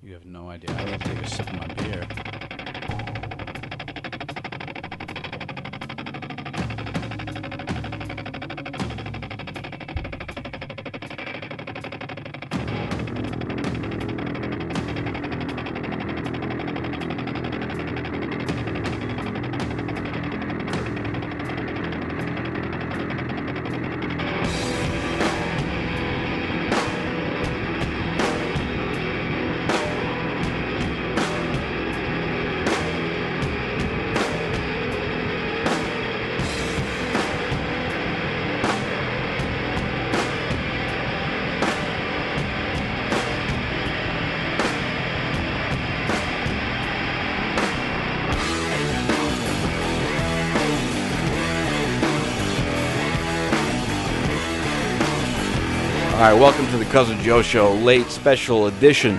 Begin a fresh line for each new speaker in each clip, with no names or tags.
You have no idea. I need to take a sip of my beer.
All right, welcome to the Cousin Joe Show, late special edition.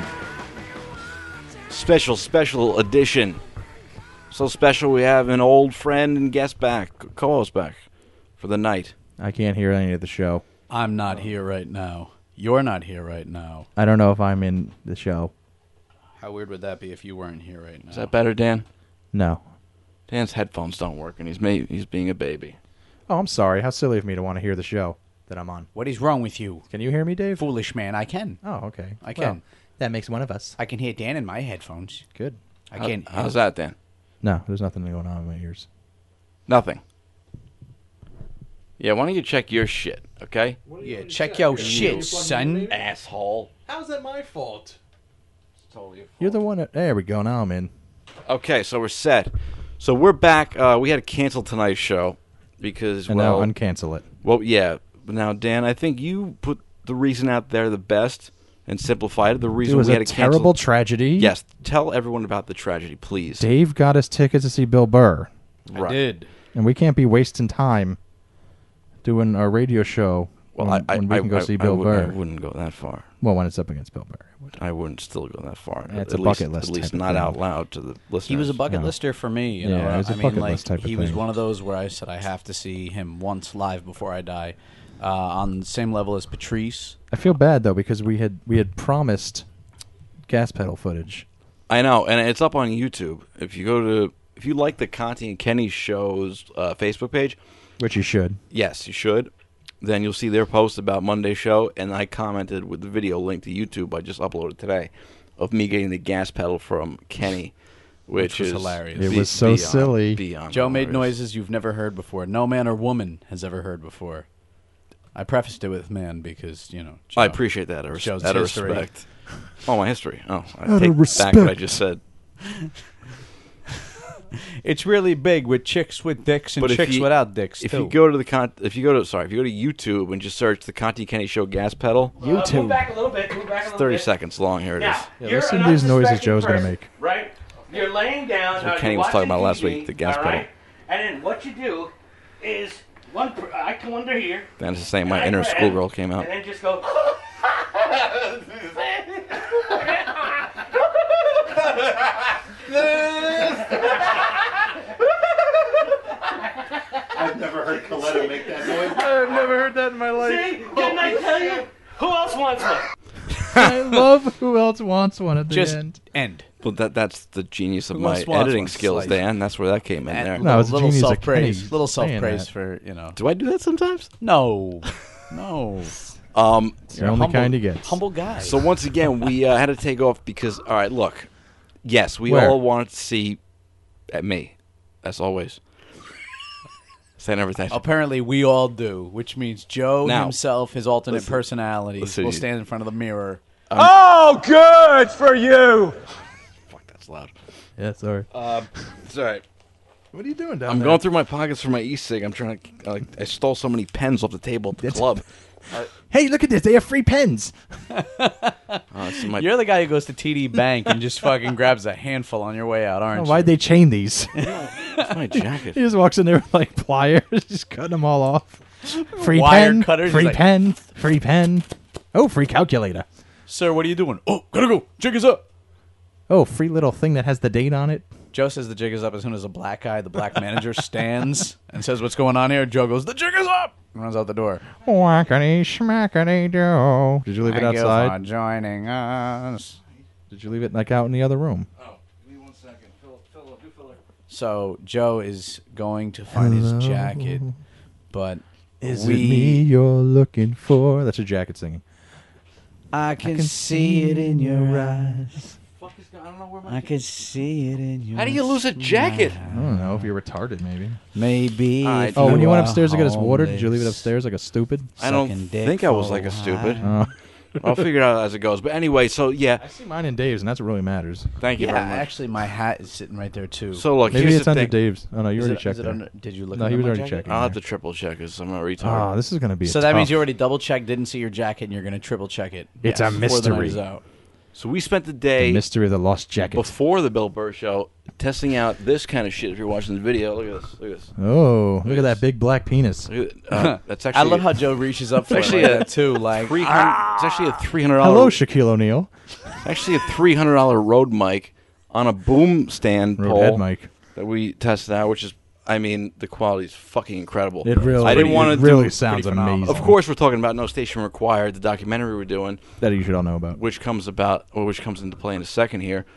Special edition. So special we have an old friend and guest back, co-host back for the night.
I can't hear any of the show.
I'm not here right now. You're not here right now.
I don't know if I'm in the show.
How weird would that be if you weren't here right now?
Is that better, Dan?
No.
Dan's headphones don't work, and he's being a baby.
Oh, I'm sorry. How silly of me to want to hear the show that I'm on.
What is wrong with you?
Can you hear me, Dave?
Foolish man, I can.
Oh, okay.
I can.
Well, that makes one of us.
I can hear Dan in my headphones.
Good.
I can't.
How's that, Dan?
No, there's nothing going on in my ears.
Nothing. Yeah, why don't you check your shit, okay?
Yeah, check your shit, son.
Asshole.
How's that my fault?
It's totally your fault.
You're the one that... There we go. Now I'm in.
Okay, so we're set. So we're back. We had to cancel tonight's show because,
And now uncancel it.
Well, yeah. But now, Dan, I think you put the reason out there the best and simplified it. The reason
It was
we had
a
to cancel.
terrible tragedy.
Yes, tell everyone about the tragedy, please.
Dave got us tickets to see Bill Burr.
Right.
I did.
And we can't be wasting time doing our radio show
Well,
when we can go see Bill
I
Burr.
wouldn't go that far.
Well, when it's up against Bill Burr.
I wouldn't still go that far.
It's
at
a
least,
bucket list
At least
type of
not
thing.
out loud to the listeners.
He was a bucket
No.
lister for me. You
Yeah,
know,
it was a
I mean,
bucket
like
list type of
he was
thing.
one of those where I said I have to see him once live before I die. On the same level as Patrice.
I feel bad though because we had promised gas pedal footage.
I know, and it's up on YouTube. If you like the Conti and Kenny show's Facebook page,
Which you should.
yes, you should. Then you'll see their post about Monday's show, and I commented with the video link to YouTube I just uploaded today of me getting the gas pedal from Kenny, which
was
is
hilarious.
It was so silly.
Beyond
Joe made
hilarious.
noises you've never heard before. No man or woman has ever heard before. I prefaced it with man because, you know. Joe,
I appreciate that.
Joe's
Out of
history.
respect. Oh, my history. Oh, I
Out of
take back
respect.
what I just said.
It's really big with chicks with dicks and
But if
chicks
you-
without dicks,
If
too.
you go to if you go to YouTube and just search the Conti Kenny Show gas pedal,
YouTube.
Move back a little bit. Move back a
it's
little
30
bit.
seconds long. Here it is.
Now,
Yeah,
you're
listen
an
to these noises
unsuspecting
Joe's gonna
person,
make.
Right? You're laying down.
That's what
you're
Kenny was talking about last
watching
week, the gas
all
pedal.
right? And then what you do is I come under here.
Then it's the same. My
and I
inner
grab,
schoolgirl came out.
And then just go.
I've never heard Coletta make that noise.
I've never heard that in my life.
See? Didn't I tell you? Who else wants one?
I love Who Else Wants One at the
just
end.
end.
Well, that's the genius of
Who
my
else wants
editing
one?
skills,
Slice.
Dan. That's where that came in there.
And
No, it's a
little
genius of
self-praise.
Kenny
Little
saying
self-praise
that.
for, you know.
Do I do that sometimes?
No. No.
It's the only
Humble-
kind he gets.
Humble guy.
So once again, we had to take off because, all right, look. Yes, we
Where?
all wanted to see me, as always. Saying everything.
Apparently, we all do, which means Joe
Now,
himself, his alternate
listen,
personalities,
listen,
will
you-
stand in front of the mirror.
Oh, good for you.
Fuck, that's loud.
Yeah, sorry.
It's all right.
What are you doing down
I'm
there?
going through my pockets for my e-cig. I'm trying to. I stole so many pens off the table at the club.
Hey, look at this. They have free pens.
This is my,
You're the guy who goes to TD Bank and just fucking grabs a handful on your way out, aren't you?
Why'd they chain these?
that's my jacket.
He just walks in there with like pliers, just cutting them all off. Free
Wire
pen,
cutters,
free
he's like-
pen, free pen. Oh, free calculator.
Sir, what are you doing? Oh, gotta go. Jig is up.
Oh, free little thing that has the date on it.
Joe says the jig is up as soon as a black guy, the black manager, stands and says, "What's going on here?" Joe goes, "The jig is up!" and runs out the door.
Whackity schmackity do. Did you leave it
Thank you
outside?
for joining us.
Did you leave it like out in the other room?
Oh, give me 1 second. Do filler.
So Joe is going to find his jacket, but
Is it me you're looking for? That's your jacket singing.
I can see it in your eyes.
Fuck is going? I don't know where my.
I can see it in your.
How do you lose a jacket?
I don't know if you're retarded, maybe.
Maybe.
All right.
if
Oh, when you went
are
upstairs to get his water, did you leave it
homeless.
upstairs like a stupid?
I don't
Sucking dick
think I was
for
like a
a
stupid.
while.
Oh.
I'll figure it out as it goes. But anyway, so yeah,
I see mine in Dave's, and that's what really matters.
thank you
Yeah,
very much.
actually, my hat is sitting right there too.
So look,
Maybe
here's
it's
the
under
thing.
Dave's. Oh no, you
Is
already
it-
checked
is it
there.
under- did you look?
No,
under
he was
my
already
jacket?
checking.
I'll have
there.
to triple check because I'm a retard.
Oh, this is gonna be.
So
a
that means
tough-
you already double checked, didn't see your jacket, and you're going to triple check it.
It's a
before the night
mystery.
is out.
So we spent the
The
day
mystery of the lost jacket.
before the Bill Burr show testing out this kind of shit. If you're watching the video, look at this. Look at this.
Oh, look at that big black penis.
Look at, that's
I
actually.
love how Joe reaches up for
actually
it like
a
that too. Like,
300. It's actually a $300.
Hello, Shaquille O'Neal.
Actually, a $300 Rode mic on a boom stand
Rode
pole
head mic.
that we tested out, which is, I mean, the quality is fucking incredible.
It really,
I didn't want
it
to
really
do.
sounds
pretty phenomenal.
amazing.
Of course, we're talking about No Station Required, the documentary we're doing,
that you should all know about.
which comes into play in a second here.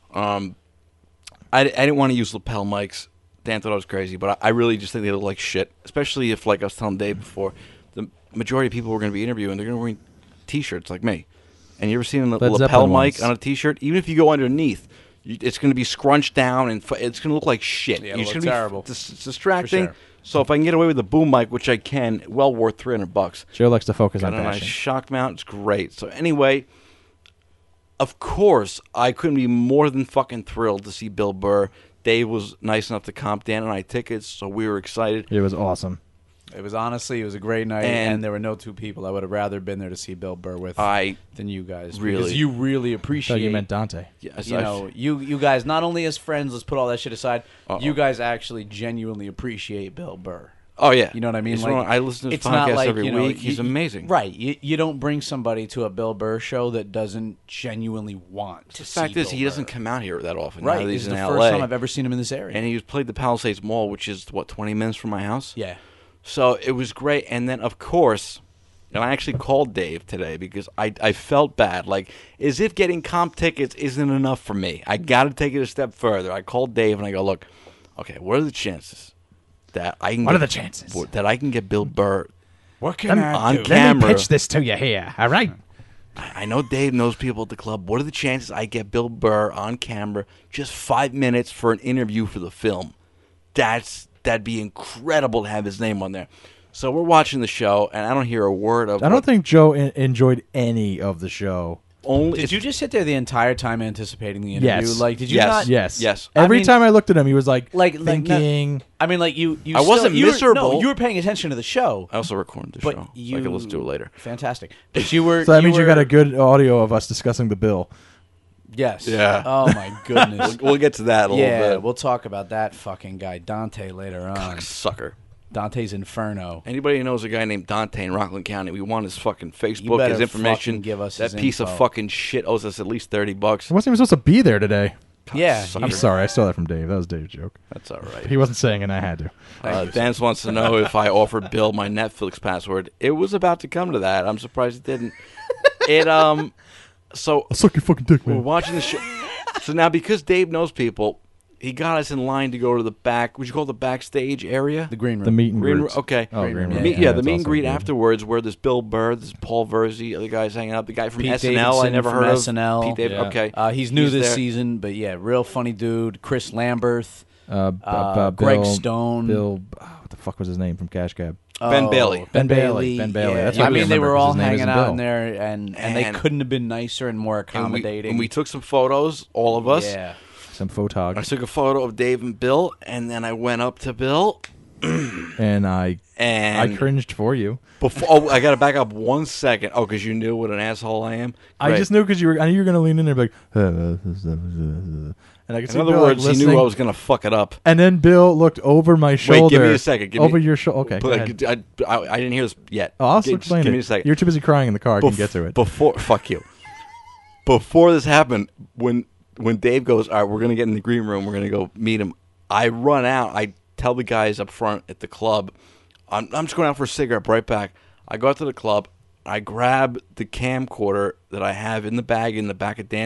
I didn't want to use lapel mics. Dan thought I was crazy, but I really just think they look like shit. Especially if, like I was telling Dave before, the majority of people we're going to be interviewing, they're going to be wearing T-shirts like me. And you ever seen a
Led
lapel
Zeppelin
mic
ones.
on a T-shirt? Even if you go underneath, it's going to be scrunched down and it's going to look like shit.
Yeah,
You're
it'll
just
look
gonna be
terrible.
It's distracting.
For sure.
So if I can get away with the boom mic, which I can, well worth $300.
Joe likes to focus
Got
on
a nice
fashion.
shock mount. It's great. So anyway, of course, I couldn't be more than fucking thrilled to see Bill Burr. Dave was nice enough to comp Dan and I tickets, so we were excited.
It was awesome.
it was a great night,
And-
and there were no two people I would have rather been there to see Bill Burr with
I
than you guys.
Really-
because you really
I
appreciate.
thought you meant Dante.
yes,
You know, you guys not only as friends. Let's put all that shit aside.
Uh-oh.
You guys actually genuinely appreciate Bill Burr.
oh yeah,
You know what I mean?
He's
Like,
one of- I listen to his
it's not
podcast
like,
every
you know,
week. He's amazing.
Right. You don't bring somebody to a Bill Burr show that doesn't genuinely want to
The fact
see
is,
Bill
he doesn't
Burr.
come out here that often.
Right.
Now that
This
he's
is
in
the
LA.
first time I've ever seen him in this area.
And he played the Palisades Mall, which is, 20 minutes from my house?
yeah.
So it was great. And then, of course, and I actually called Dave today because I felt bad. Like, as if getting comp tickets isn't enough for me. I got to take it a step further. I called Dave and I go, look, okay, what are the chances that I can
What
get,
are the chances?
that I can get Bill Burr
What can
on
do?
camera?
this to you here. All right.
I know Dave knows people at the club. What are the chances I get Bill Burr on camera just 5 minutes for an interview for the film? That'd be incredible to have his name on there. So we're watching the show, and I don't hear a word of.
I don't think Joe enjoyed any of the show.
Only
Did you just sit there the entire time anticipating the interview?
Yes.
Like, did you
Yes.
not?
Yes.
Yes.
Every
I mean-
time I looked at him, he was like
Like,
thinking.
I mean, like you.
I wasn't
you were-
miserable.
No, you were paying attention to the show.
I also recorded the
But
show.
you.
I can listen to it later.
Fantastic. But you were.
so that means you
were-
got a good audio of us discussing the bill.
Yes.
Yeah.
Oh my goodness.
We'll get to that a
yeah,
little bit.
we'll talk about that fucking guy Dante later on.
Sucker.
Dante's Inferno.
Anybody who knows a guy named Dante in Rockland County, we want his fucking Facebook,
better
his information.
fucking give us
that
his
piece of
info.
fucking shit owes us at least $30.
I wasn't even supposed to be there today.
Yeah.
Sucker.
I'm sorry. I stole that from Dave. That was Dave's joke.
That's all right.
He wasn't saying it, and I had to.
Dan wants to know if I offered Bill my Netflix password. It was about to come to that. I'm surprised it didn't. So
I'll suck your fucking dick,
we're
man.
watching the show. So now, because Dave knows people, he got us in line to go to the back. Would you call it the backstage area?
The green room.
The meet and
Green
greets.
room, okay.
Oh, green room.
Yeah,
Yeah, the
that's
meet and
also
greet
good.
afterwards, where there's Bill Burr, there's Paul Verzi, other guys hanging out. The guy from
Pete
SNL, I
Davidson
never
from
heard
SNL.
of. Pete Davidson,
Yeah.
okay.
He's new this
there.
season, but yeah, real funny dude. Chris Lamberth.
Bill,
Greg Stone.
Bill, what the fuck was his name from Cash Cab?
Ben Bailey.
Ben Bailey. Ben Bailey.
Yeah.
That's what
I
I
mean, they
remember,
were
'cause
all
his name
hanging
isn't
out
Bill.
in there, and they
And-
couldn't have been nicer and more accommodating.
And we took some photos, all of us.
Yeah.
Some
I
photog.
took a photo of Dave and Bill, and then I went up to Bill,
And I
and
cringed for you.
before I got to back up 1 second. Oh, because you knew what an asshole I am.
I
Great.
just knew because I knew you were going to lean in there and be like, and I could see
In other
Bill,
words,
like,
he knew
listening.
I was going to fuck it up.
And then Bill looked over my shoulder.
Wait, give me a second. Give
over
me-
your shoulder. Okay, go
But
ahead.
I didn't hear this yet.
Oh, I'll
Give-
explain
give
it.
me a second.
You're too busy crying in the car. I can get to it.
Fuck you. Before this happened, when Dave goes, all right, we're gonna get in the green room, we're gonna go meet him. I run out. I tell the guys up front at the club, I'm just going out for a cigarette. Right back. I go out to the club. I grab the camcorder that I have in the bag in the back of Dan's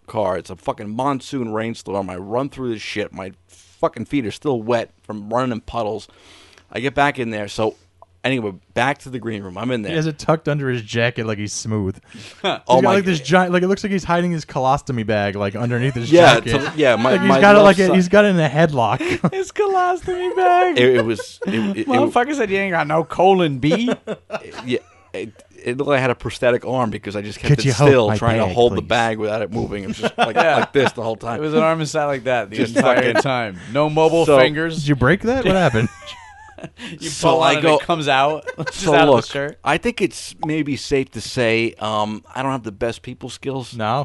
car. It's a fucking monsoon rainstorm. I run through this shit. My fucking feet are still wet from running in puddles. I get back in there. So anyway, back to the green room. I'm in there.
He has it tucked under his jacket like he's smooth. He's got
my
like this giant, like it looks like he's hiding his colostomy bag like underneath his
yeah,
jacket.
my
Like he's
my
got it
left
like
side-
he's got it in a headlock.
His colostomy bag.
it was
Motherfucker said you ain't got no colon B.
yeah. It looked like I had a prosthetic arm because I just kept
Could
it
you hold
still,
my
trying to
bag,
hold the
please?
bag without it moving. It was just like this the whole
It
time.
was an arm and sat like that the
Just
entire
fucking-
time. No mobile
So-
fingers.
Did you break that? What happened?
You
So
pull on
I
it,
go-
it comes out. Just
So
out
look,
of the shirt.
I think it's maybe safe to say I don't have the best people skills.
No.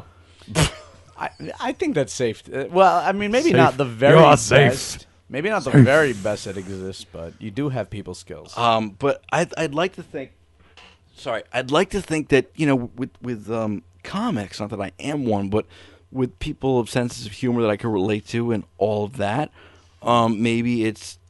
I think that's safe. Well, I mean, maybe
Safe.
not the very
You are
best.
safe.
Maybe not the very best that exists, but you do have people skills.
But I'd like to think. Sorry, I'd like to think that with comics, not that I am one, but with people of senses of humor that I can relate to and all of that, maybe it's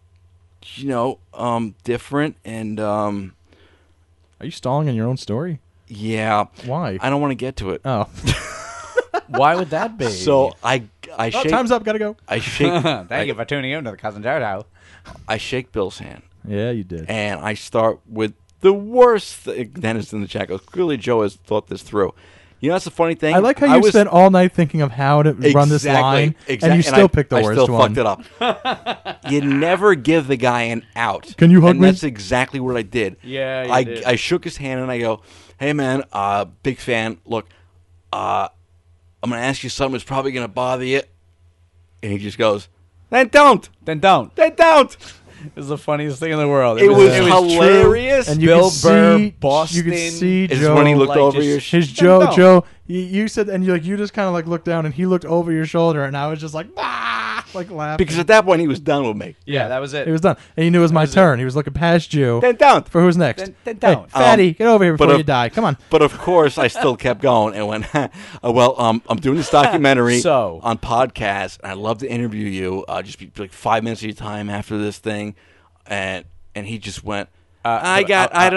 different and
Are you stalling in your own story?
yeah.
Why?
I don't want to get to it.
Oh.
Why would that be?
So I
Oh,
shake.
time's up. Gotta go.
I shake.
Thank you for tuning in to the Cousin Jojo.
I shake Bill's hand.
Yeah, you did.
And I start with the worst thing. Dennis in the chat goes, clearly Joe has thought this through. You know, that's the funny thing.
I like how you
was-
spent all night thinking of how to run this line, and you still picked the
I
worst
still
one.
fucked it up. You never give the guy an out.
Can you hug
and
me?
that's exactly what I did.
Yeah, you
I
did.
I shook his hand and I go, hey, man, big fan. Look, I'm going to ask you something that's probably going to bother you. And he just goes, then don't.
Then don't.
Then don't.
It was the funniest thing in the world.
It was
true.
hilarious.
And you
Bill
could
Burr,
see,
Boston.
You could see
Is
Joe.
when he looked
like,
over
just-
your
His
Then
Joe,
don't.
Joe. You said, and you just kind of like looked down, and he looked over your shoulder, and I was just like, like laughing
because at that point he was done with me.
Yeah, that was it.
He was done, and he knew it was my turn. He was looking past you
Then don't.
for who's next.
Then
Hey,
don't.
fatty, get over here
but
before
of-
you die. Come on.
But of course, I still kept going and went, I'm doing this documentary
So-
on podcast, and I'd love to interview you. Just be like 5 minutes of your time after this thing, and he just went. I got a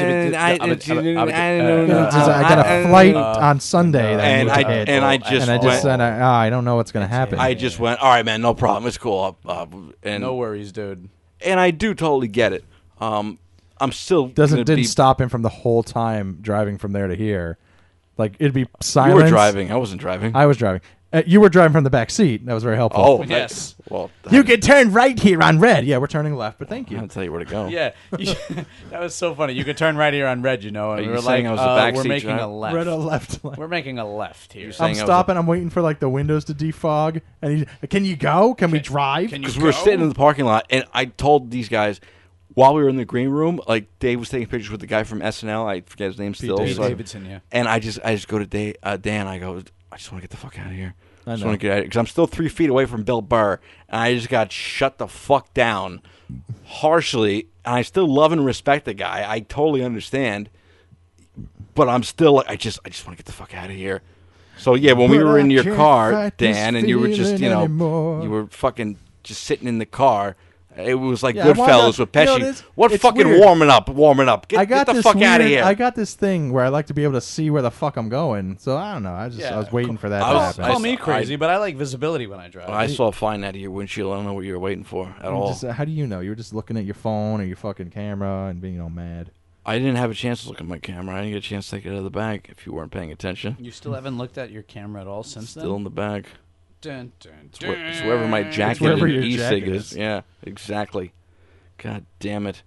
flight on Sunday that
and
I need to
I
hit.
and I just went.
said, I don't know what's going to happen.
I just went. All right, man, no problem. It's cool. And
No worries, dude.
and I do totally get it. I'm still
didn't stop him from the whole time driving from there to here. Like it'd be silence.
You were driving. I wasn't driving.
I was driving. You were driving from the back seat. That was very helpful.
Oh
Yes.
Well,
You can turn right here on red. Yeah, we're turning left, but thank you.
I'll tell you where to go.
Yeah, that was so funny. You could turn right here on red, and
Are
we
you
were
saying
like,
I was a
we're
backseat
making
driver?
a left.
Red or left.
We're making a left here.
saying
I'm
I was
stopping. I'm waiting for like the windows to defog. And can you go? Can we drive?
Can you
Because we were
go?
sitting in the parking lot, and I told these guys while we were in the green room, like Dave was taking pictures with the guy from SNL. I forget his name still.
Pete
so-
Davidson, yeah.
And I just go to Dan. I go, I just want to get the fuck out of here. I just
know.
want to get out because I'm still 3 feet away from Bill Burr, and I just got shut the fuck down harshly. And I still love and respect the guy. I totally understand, but I'm still like, I just want to get the fuck out of here. So yeah, when we
But
were
I
in your
can't
car,
fight this
Dan, and you were just
feeling anymore.
you were fucking just sitting in the car. It was like
Yeah, I wanna-
Goodfellas with
you know,
Pesci.
it's
What fucking
weird.
warming up?
I got
Get the
this
fuck out of
weird-
here.
I got this thing where I like to be able to see where the fuck I'm going. So I don't know. I was waiting for that
I
to
was-
happen.
Call me
I-
crazy, but I like visibility when I drive.
I saw a fine out of your windshield. I don't know what you were waiting for at all.
How do you know? You were just looking at your phone or your fucking camera and being all mad.
I didn't have a chance to look at my camera. I didn't get a chance to take it out of the bag if you weren't paying attention.
You still haven't looked at your camera at all since
Still in the bag.
then? Dun,
It's, it's wherever my jacket
wherever
and
your
e-cig
jacket
is.
is.
Yeah, exactly. God damn it.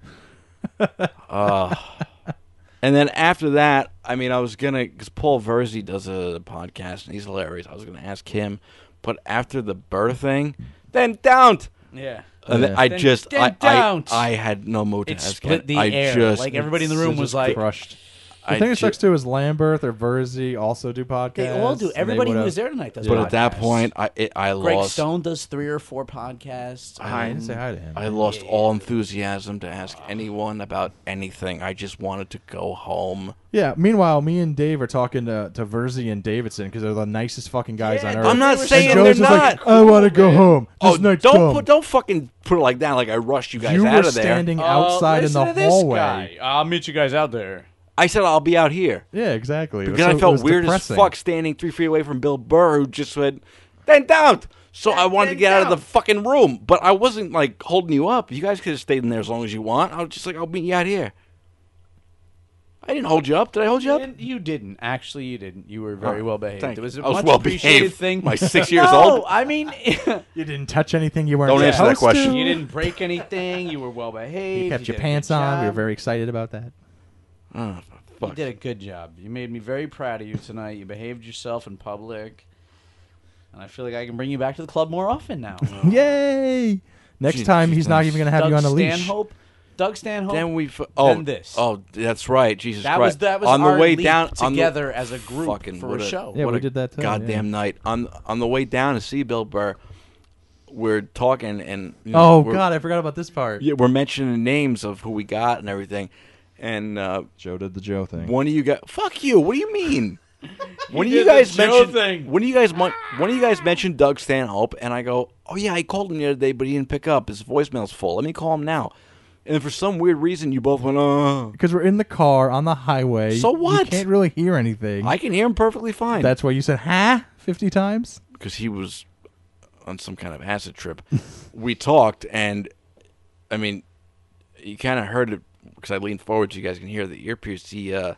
And then after that, I mean, I was going to, because Paul Verzi does a podcast, and he's hilarious. I was going to ask him, but after the Burr thing, then don't.
Yeah.
And then
Yeah.
I
Then-
just,
then don't.
I had no mood to
It
ask
split
him.
the
I
air.
just,
Like everybody in the room was like,
crushed. The
I
thing that
ju-
sucks too is Lamberth or Verzi also do podcasts.
they all do.
and they
Everybody who
would've-
was there tonight does.
But at that
podcasts.
point, I
Greg
lost.
Stone does 3 or 4 podcasts.
I didn't say hi to him.
I lost all enthusiasm to ask anyone about anything. I just wanted to go home.
Yeah. Meanwhile, me and Dave are talking to Verzi and Davidson because they're the nicest fucking guys on earth.
I'm not
were
saying
and
they're
Joe's just
not.
like, I want to go home. This night's dumb.
don't fucking put it like that. Like I rushed you guys
You
out
were
of there.
standing outside in the
listen to this
hallway.
guy. I'll meet you guys out there.
I said I'll be out here.
Yeah, exactly.
Because I felt weird as fuck standing 3 feet away from Bill Burr, who just said, "Then don't." So I wanted to get out of the fucking room, but I wasn't like holding you up. You guys could have stayed in there as long as you want. I was just like, "I'll meet you out here." I didn't hold you up. Did I hold you up?
You didn't. Actually, you didn't. You were very well behaved.
thank
It was a
you. I was
much
well
appreciated
behaved.
thing.
My 6 years
No,
old.
I mean,
You didn't touch anything you weren't
Don't answer that
supposed
question.
to.
you didn't break anything. You were well behaved.
You kept your
did a
pants
good
on. We were
job.
very excited about that.
Oh,
You
fuck.
did a good job. You made me very proud of you tonight. You behaved yourself in public. And I feel like I can bring you back to the club more often now.
Yay! Next
Jeez,
time, he's not
nice.
even going to have
Doug
you on a leash.
Stanhope.
Then we.
Then this.
Oh, that's right. Jesus
That
Christ.
was
on
our
the way
leap
down
together as a group
fucking
for
what
a show.
Yeah,
what
we
a
did that too,
Goddamn
yeah.
night on the way down to see Bill Burr. We're talking and
Oh,
we're-
God, I forgot about this part.
Yeah, we're mentioning names of who we got and everything, and
Joe did the Joe thing.
one of you guys. Fuck you. What do you mean? When
did
you
the
guys
Joe
mentioned
thing.
when you guys mentioned Doug Stanhope, and I go, oh yeah, I called him the other day, but he didn't pick up. His voicemail's full. Let me call him now. And for some weird reason, you both went,
Because we're in the car on the highway.
So what?
You can't really hear anything.
I can hear him perfectly fine.
That's why you said, huh? 50 times?
Because he was on some kind of acid trip. We talked, and I mean, you kind of heard it because I leaned forward so you guys can hear the earpiece.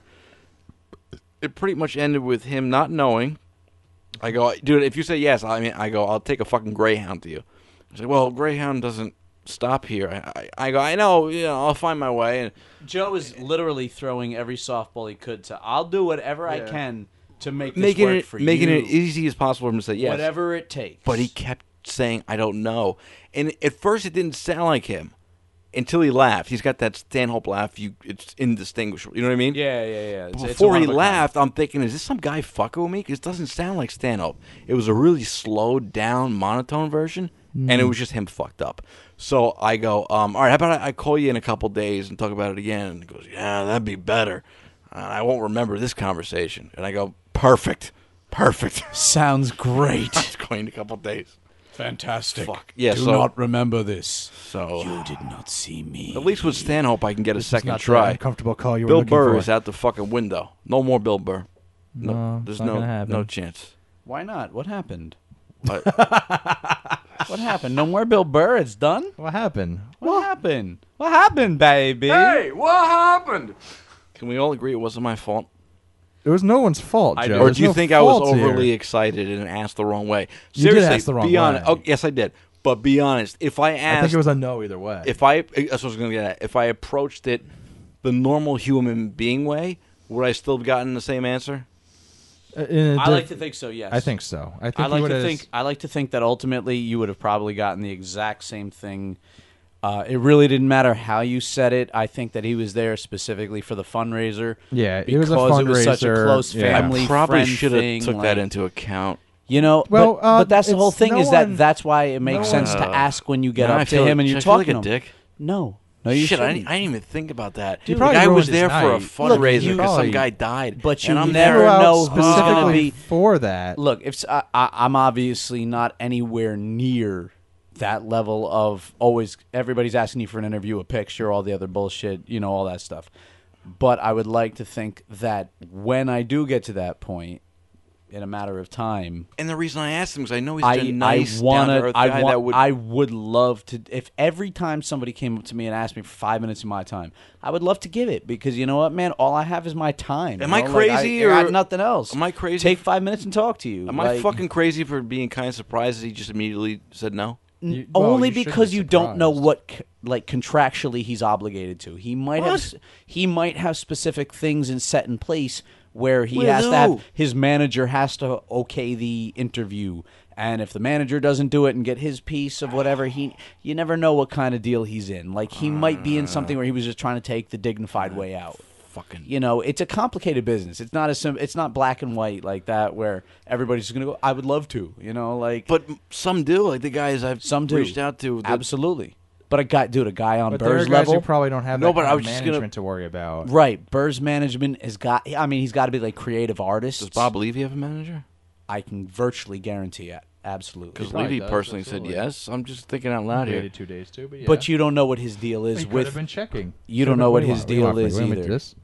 It pretty much ended with him not knowing. I go, dude, if you say yes, I go, I'll take a fucking Greyhound to you. I say, well, Greyhound doesn't stop here. I go, I know, I'll find my way. And
Joe is literally throwing every softball he could to. I'll do whatever I can to make this
making
work
it
for
making
you.
it easy as possible for him to say yes.
Whatever it takes.
But he kept saying, I don't know. And at first it didn't sound like him until he laughed. He's got that Stanhope laugh. It's indistinguishable. You know what I mean?
Yeah. It's
Before
a
he
one of a kind.
laughed, I'm thinking, is this some guy fucking with me? Because it doesn't sound like Stanhope. It was a really slowed down monotone version, and it was just him fucked up. So I go, all right, how about I call you in a couple days and talk about it again? And he goes, yeah, that'd be better. I won't remember this conversation. And I go, perfect.
Sounds great.
It's going in a couple days.
Fantastic.
Fuck. Yeah,
Do
so-
not remember this.
So
You did not see me.
at least with Stanhope, I can get a second
Not the
try.
uncomfortable call you were
Bill
looking
Burr
for.
is out the fucking window. No more Bill Burr.
No,
there's
it's not gonna happen.
no chance.
Why not? What happened?
But
What happened? No more Bill Burr. It's done.
What happened?
What happened? What happened, baby?
what happened? Can we all agree it wasn't my fault?
It was no one's fault,
I
Joe.
do.
Or
There's
do you
no
think I was
fault here.
overly excited and asked the wrong way?
You did
Seriously,
ask the wrong
be honest.
way.
Oh, yes, I did. But be honest. If I
I
asked,
think it was a no either way.
that's what I was going to get at. If I approached it the normal human being way, would I still have gotten the same answer?
I like to think so. Yes.
I think so. I think
I
he
like
would've-
to think. I like to think that ultimately you would have probably gotten the exact same thing. It really didn't matter how you said it. I think that he was there specifically for the fundraiser.
Yeah, it
because
was a
it was such a
fundraiser,
close
yeah.
family.
I probably
friend
should have
thing,
took
like,
that into account.
You know,
Well,
but that's the whole
it's
thing
no
is that
one-
that's why it makes
no
sense
one-
to ask when you get
Now I
up to
feel-
him and you're
should I feel
talking
like a
to him.
dick.
No, you
Shit, I
shouldn't.
didn't even think about that.
Dude,
The
probably
guy
ruined
was
his
there for a
night.
fundraiser
you-
because some
probably-
guy died.
But
and
you
I'm
never
there.
Flew out
know who's gonna
specifically
be-
for that.
Look, if I'm obviously not anywhere near that level of always everybody's asking you for an interview, a picture, all the other bullshit, all that stuff. But I would like to think that when I do get to that point, in a matter of time,
And the reason I asked him is I know he's a nice, down-to-earth
I
guy that would.
I would love to. If every time somebody came up to me and asked me for 5 minutes of my time, I would love to give it because you know what, man, all I have is my time.
Am
you
I
know?
crazy
I got
or-
nothing else?
am I crazy
Take 5 minutes and talk to you.
Am I fucking crazy for being kind of surprised that he just immediately said no?
Only
you should
because
be
you don't know
surprised.
what contractually he's obligated to. He might have specific things set in place where he
With
has
who?
to have his manager has to okay the interview, and if the manager doesn't do it and get his piece of whatever, you never know what kind of deal he's in. Like he might be in something where he was just trying to take the dignified way out.
Fucking.
It's a complicated business. It's not it's not black and white like that where everybody's just gonna go. I would love to,
But some do, like the guys I've
some do
reached out to.
absolutely. But a guy on
But there are
Burr's
guys
level,
who probably don't have
No,
that
but
kind
I
of
was just gonna-
management to worry about.
right? Burr's management has got. I mean, he's got to be like creative artists.
Does Bob Levy have a manager?
I can virtually guarantee it. Absolutely.
Because
probably
Levy
does,
personally said
absolutely.
yes. I'm just thinking out loud here.
2 days too, but yeah.
But you don't know what his deal is
he could
with.
have been checking.
You don't know what his deal is either.
This?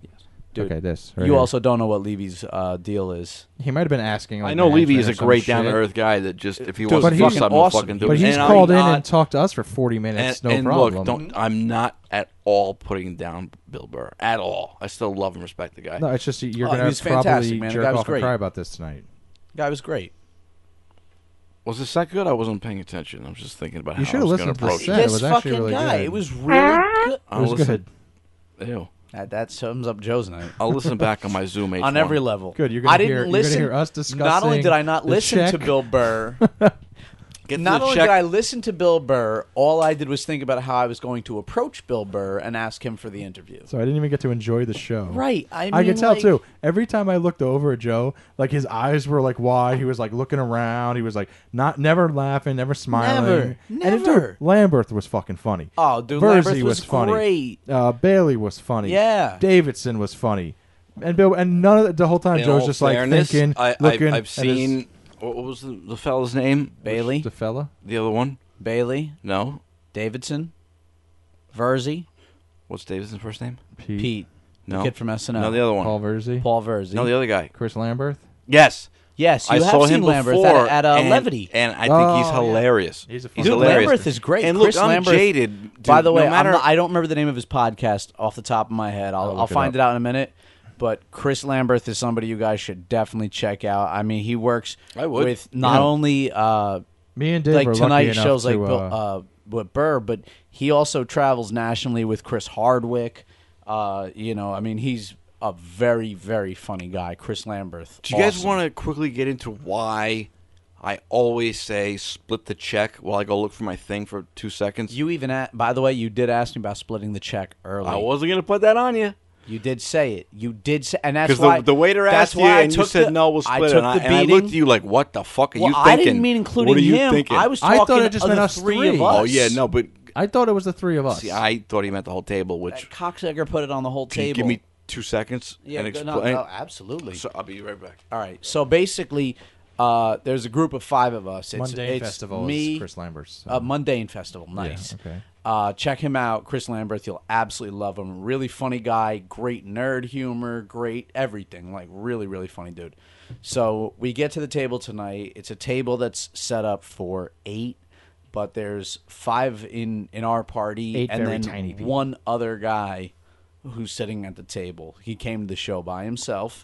Dude,
Okay, this.
you also don't know what Levy's deal is.
He might have been asking. Like,
I know Levy is a
management or some
great down to
shit.
earth guy that just if he
Dude,
wants
but
to
he's
do something,
awesome.
he'll fucking do
But
it.
he's
And
called in
I'm
and talked to us for 40 minutes. No problem.
Look, I'm not at all putting down Bill Burr at all. I still love and respect the guy.
No, it's just you're
Oh,
gonna
he was
probably
fantastic, man. The
jerk
guy was
off and
great.
cry about this tonight.
Guy was great.
Was the set good? I wasn't paying attention. I was just thinking about
You
how
should
I
have
was going
listened
to
to the
approach
set.
it.
It
This
was actually
fucking
really
guy.
good.
It was really good.
It was good.
Ew.
That sums up Joe's night.
I'll listen back on my Zoom H1.
On every level.
Good. You're
I
gonna
didn't
hear.
listen.
You're gonna hear us discussing.
Not only did I not
the
listen to
check,
Bill Burr,
Get
not
the
only
check.
did I listen to Bill Burr, all I did was think about how I was going to approach Bill Burr and ask him for the interview.
So I didn't even get to enjoy the show.
Right. I
I
mean,
could tell
like,
too. Every time I looked over at Joe, like his eyes were like wide. He was like looking around. He was like never laughing, never smiling.
Never.
And dude, Lamberth was fucking funny.
Oh, dude,
Verzi
Lamberth was
funny.
great.
Bailey was funny.
Yeah.
Davidson was funny. And Bill, and none of the whole time
In
Joe's
all
just like
fairness,
thinking, looking.
I've seen. What was the fella's name?
Bailey,
the fella.
The other one?
Bailey,
No.
Davidson, Verzi,
What's Davidson's first name?
Pete,
No.
the kid from SNL.
No, the other one.
Paul Verzi,
Paul Verzi.
No, the other guy.
Chris Lamberth.
Yes.
Yes, you
I
have
saw
seen
him
Lamberth
before
at
and,
Levity.
and I think he's
Oh, yeah.
hilarious.
He's a
He's
funny
Dude,
hilarious.
Lamberth is great.
And look,
Chris
I'm
Lamberth,
jaded. Dude,
by the way,
no matter,
I don't remember the name of his podcast off the top of my head. I'll
look it
find
up.
it out in a minute. But Chris Lamberth is somebody you guys should definitely check out. I mean, he works
I would.
with not
Yeah.
only
Me and Dave
like
were
tonight
lucky enough
shows like
to,
with Burr, but he also travels nationally with Chris Hardwick. You know, I mean, he's a very, very funny guy, Chris Lamberth.
do you guys want to quickly get into why I always say split the check while I go look for my thing for 2 seconds?
You even, by the way, you did ask me about splitting the check early.
I wasn't going to put that on you.
You did say it. You did say, and that's
Because
why
the waiter
that's
asked you,
why I
and you
took
said,
the-
no, we'll
I
split it.
took
And
the
I
beating.
looked at you like, what the fuck are
Well,
you thinking?
I didn't mean including
what are you
him.
thinking?
I was
I
talking
thought it just
of
meant
the
us
three
three.
of us.
Oh, yeah, no, but
I thought it was the three of us.
see, I thought he meant the whole table, which...
That cocksucker put it on the whole
Can you
table.
give me 2 seconds
yeah,
and
no,
explain?
no, absolutely.
So I'll be right back.
All right. So basically, there's a group of 5 of us. It's,
Mundane
it's
Festival
me,
is Chris Lamberth. so-
Mundane Festival. Nice.
Yeah, okay.
Check him out, Chris Lamberth. You'll absolutely love him. Really funny guy, great nerd humor, great everything. Like really, really funny dude. So we get to the table tonight. It's a table that's set up for 8, but there's 5 in our party,
8
and
very
then
tiny people.
one other guy who's sitting at the table. He came to the show by himself,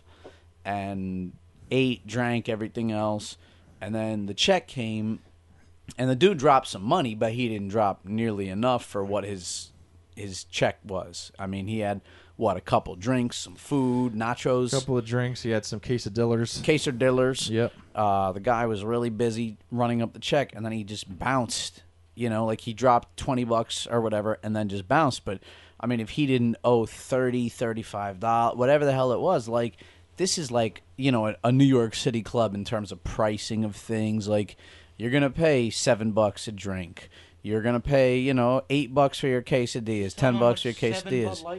and ate, drank, everything else, and then the check came. And the dude dropped some money, but he didn't drop nearly enough for what his check was. I mean, he had, a couple drinks, some food, nachos,
A couple of drinks. He had some quesadillas.
quesadillas.
Yep.
The guy was really busy running up the check, and then he just bounced. You know, like he dropped $20 or whatever, and then just bounced. But, I mean, if he didn't owe $30, $35, whatever the hell it was, like, this is like, a New York City club in terms of pricing of things. Like, you're going to pay $7 a drink. You're going to pay, $8 for your quesadillas, $10 for your quesadillas.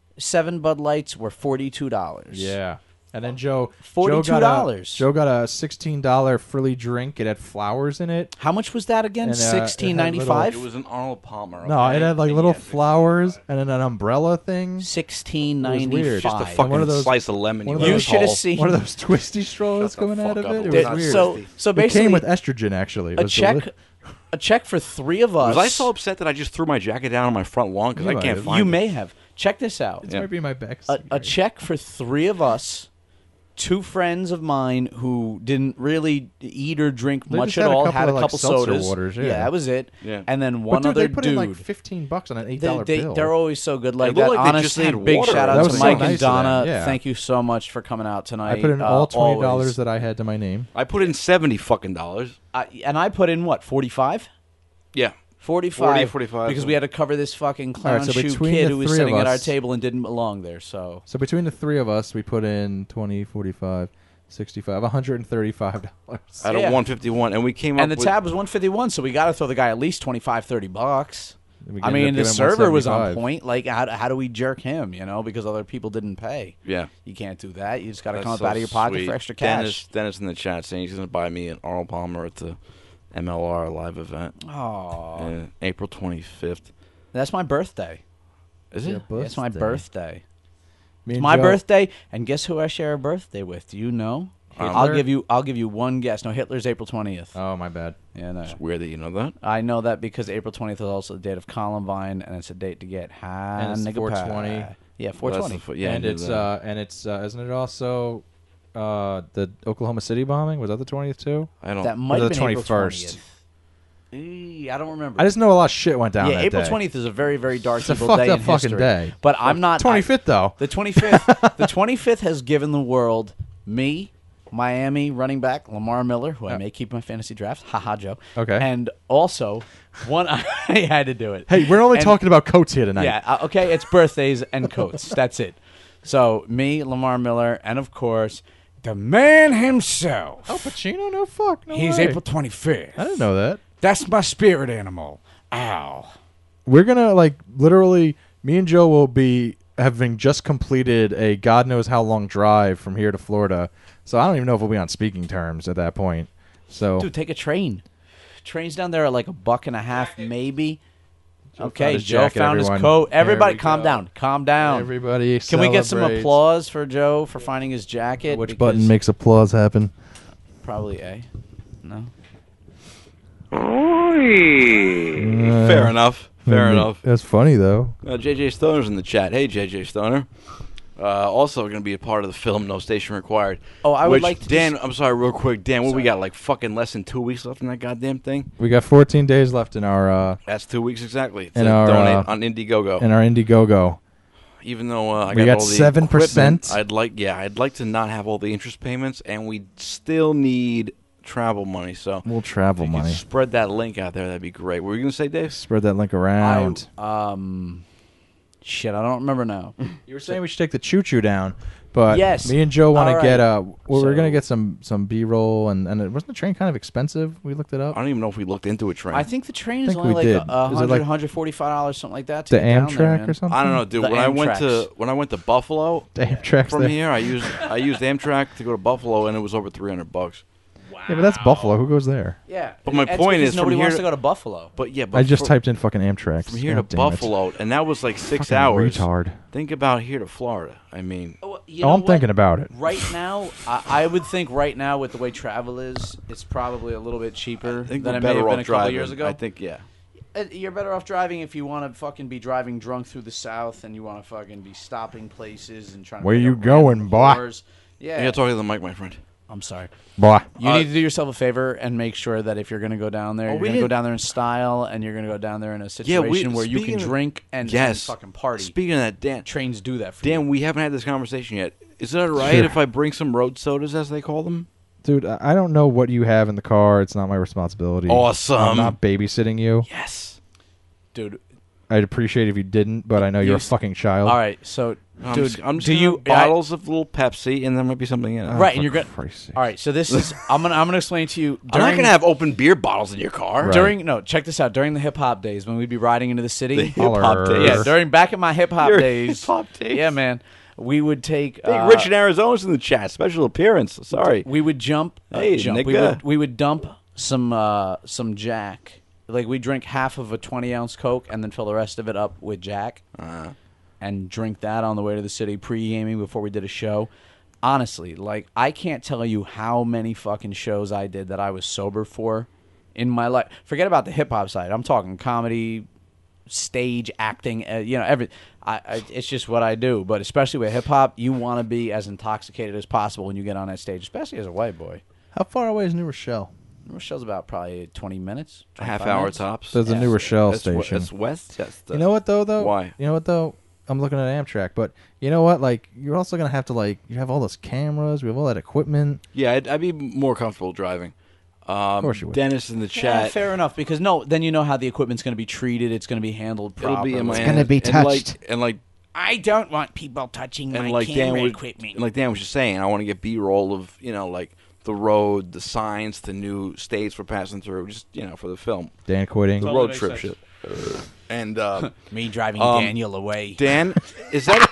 7 Bud Lights were $42.
Yeah. And then Joe
$42.
Joe got a $16 frilly drink. It had flowers in it.
How much was that again?
And, it had
$16.95?
It was an Arnold Palmer.
No,
okay?
it had like little flowers and then an umbrella thing.
$16.95.
weird.
Just a
one
fucking
of those-
slice of lemon.
one of
You
those-
should have
Paul.
seen.
One of those twisty straws
Shut the
coming out of
fuck up.
it. It
Dude,
was weird.
So
It
basically,
came with estrogen. Actually, It
a
was
check, a check for 3 of us.
Was I so upset that I just threw my jacket down on my front lawn because
You
I
might
can't
have.
find
You
it?
may have. Check this out.
It might be my back.
A check for 3 of us. 2 friends of mine who didn't really eat or drink
They
much
just
at
had a
all.
couple
Had
of,
a
like,
couple
seltzer
sodas.
waters, yeah.
that was it.
Yeah.
And then
But
one
dude,
other
they put
dude.
in like $15 on an $8 bill.
They're always so good like
It looked
that.
like they just
Honestly,
had
big
water.
shout
That
out
was
to
so
Mike
nice
and
of them,
Donna.
yeah.
Thank you so much for coming out tonight.
I put in all $20
always.
that I had to my name.
I put in $70 fucking dollars.
And I put in what, 45?
Yeah.
45.
45.
Because we had to cover this fucking clown
All right, so
shoe
between
kid
the
who was
three
sitting
of
at our
us-
table and didn't belong there. So
So between the 3 of us, we put in 20, 45, 65, $135.
At
Yeah.
a 151, and we came up
and the
with,
tab was 151, so we got to throw the guy at least $25-$30.
We
I
ended
mean,
up
the
giving him
server was on
175.
point. Like, how do we jerk him? Because other people didn't pay.
Yeah.
You can't do that. You just got to
That's
come up
so
out of your pocket
sweet.
for extra cash.
Dennis in the chat saying he's going to buy me an Arnold Palmer at the MLR live event.
Oh,
April 25th.
that's my birthday.
Is
Yeah,
it?
but-
It's my birthday.
Me
It's
and
my
Joe-
birthday, and guess who I share a birthday with? Do you know? I'll
Hitler?
give you one guess. No, Hitler's April 20th.
Oh, my bad.
Yeah, no.
It's weird that you know that.
I know that because April 20th is also the date of Columbine, and it's a date to get high.
And it's
nigga
420.
pie. Yeah,
Well, that's
420.
yeah, I
and
knew
it's
that.
isn't it also the Oklahoma City bombing? Was that the 20th too?
I don't.
That might
the
have been April
21st?
20th. I don't remember.
I just know a lot of shit went down.
yeah,
that
April
day.
20th is a very, very dark
It's a
evil
fucked
day
up
in
fucking
history.
day.
But I'm not
25th though.
The 25th. The 25th has given the world me, Miami running back Lamar Miller, who I may keep in my fantasy drafts. Haha, Joe.
Okay.
And also, one I had to do it.
Hey, we're only
And-
talking about coats here tonight.
Yeah, okay, it's birthdays and coats. That's it. So, me, Lamar Miller, and of course, the man himself.
Al Pacino? No fuck. No
He's
way.
April 25th.
I didn't know that.
That's my spirit animal. Ow.
We're gonna literally. Me and Joe will be having just completed a God knows how long drive from here to Florida. So I don't even know if we'll be on speaking terms at that point. So
Dude, take a train. Trains down there are like $1.50 maybe.
found
Okay,
his
Joe
jacket,
found his
everyone.
coat.
There
Everybody
we
calm
go.
down. Calm down.
everybody,
Can we get some
celebrates.
applause for Joe for finding his jacket?
Which
Because
button makes applause happen?
Probably A. No.
Fair enough. Fair enough.
That's funny though.
JJ Stoner's in the chat. Hey, JJ Stoner. Also going to be a part of the film No Station Required.
Oh, I would
which,
like to
Dan,
just-
I'm sorry, real quick. Dan, what we
Sorry.
got? Like fucking less than 2 weeks left in that goddamn thing?
We got 14 days left in our
That's 2 weeks exactly. To
In our,
donate on Indiegogo.
Indiegogo.
Even though I
We
got
got
all the
7%.
equipment, I'd like to not have all the interest payments, and we still need travel money. So
We'll travel
if you could
money.
spread that link out there, that'd be great. What were you gonna say, Dave?
Spread that link around.
Shit, I don't remember now.
You were saying we should take the choo-choo down, but
Yes.
me and Joe want
All
to get
right.
we're
So-
gonna get some B-roll, and it wasn't the train kind of expensive? We looked it
I
up.
don't even know if we looked into a train.
I think the train is
think
only
we
like
did.
$100,
Is it like
$145, something like that. To
The
get down there,
Amtrak
man.
or something?
I don't know, dude.
The
When I went
Amtraks.
to Buffalo
The Amtrak's
from
there.
here, I used Amtrak to go to Buffalo, and it was over $300.
Yeah, but that's Buffalo. Who goes there?
Yeah,
But my
it's
point
because
is, from
nobody
here
wance
to-
to go to Buffalo.
But yeah, but
I just
for-
typed in fucking Amtrak.
from here to Buffalo, and that was like 6 hours.
Retard.
Think about here to Florida. I mean,
You
Oh,
know
I'm
what?
thinking about it.
Right now, I would think right now with the way travel is, it's probably a little bit cheaper
I think
than
we're
it may have
better
been
off
a couple
driving.
years ago.
I think, yeah.
You're better off driving if you want to fucking be driving drunk through the South and you want to fucking be stopping places and trying to
Where
pick
you
up
going,
random
boy?
whores. Yeah.
You gotta talk to the mic, my friend.
I'm sorry.
Boy.
You need to do yourself a favor and make sure that if you're going to go down there,
Oh,
you're
we
going to go
didn't-
down there in style and you're going to go down there in a
Yeah,
situation where you
speaking
can
of-
drink and
Yes.
fucking party.
Speaking of that, Dan,
Trains do that for you.
Dan, we haven't had this conversation yet. Is it all right
Sure.
if I bring some road sodas, as they call them?
Dude, I don't know what you have in the car. It's not my responsibility.
Awesome.
I'm not babysitting you.
Yes.
Dude.
I'd appreciate if you didn't, but I know you're a fucking child.
All right, so,
I'm
dude,
just
do
gonna
you...
have bottles of little Pepsi, and there might be something in it.
Right,
for
and you're going to...
Christ's sake.
All right, so this is... I'm gonna explain to you...
I'm not gonna have open beer bottles in your car.
Right.
No, check this out. During the hip-hop days, when we'd be riding into the city...
The hip-hop
Holler.
days.
Yeah, back in my hip-hop
Your
days...
hip-hop days.
Yeah, man. We would take...
Big Rich in Arizona's in the chat. Special appearance. Sorry.
We would jump.
Hey, nigga.
We would dump some Jack. Like we drink half of a 20-ounce Coke and then fill the rest of it up with Jack, and drink that on the way to the city pre-gaming before we did a show. Honestly, like I can't tell you how many fucking shows I did that I was sober for in my life. Forget about the hip hop side. I'm talking comedy, stage acting. It's just what I do. But especially with hip hop, you want to be as intoxicated as possible when you get on that stage, especially as a white boy.
How far away is New Rochelle?
Rochelle's about probably 20 minutes.
A half
25
hour
minutes.
tops.
There's a
Yeah.
New Rochelle
That's
station.
That's Westchester.
You know what though?
Why?
You know what though? I'm looking at Amtrak, but you know what? Like you're also gonna have to you have all those cameras, we have all that equipment.
Yeah, I'd be more comfortable driving. Of
course you would.
Dennis in the
Yeah,
chat.
fair enough. Because then you know how the equipment's going to be treated. It's going to be handled
It'll
properly.
be in my
It's
hand.
gonna be
And
touched.
like
I don't want people touching
and
my
like Dan
camera
was
equipment.
like Dan was just saying, I want to get B-roll of like the road, the signs, the new states we're passing through, just for the film,
Dan quitting.
the
all that
road
makes
trip
sense.
shit. And
Me driving
Um,
Daniel away.
Dan, is that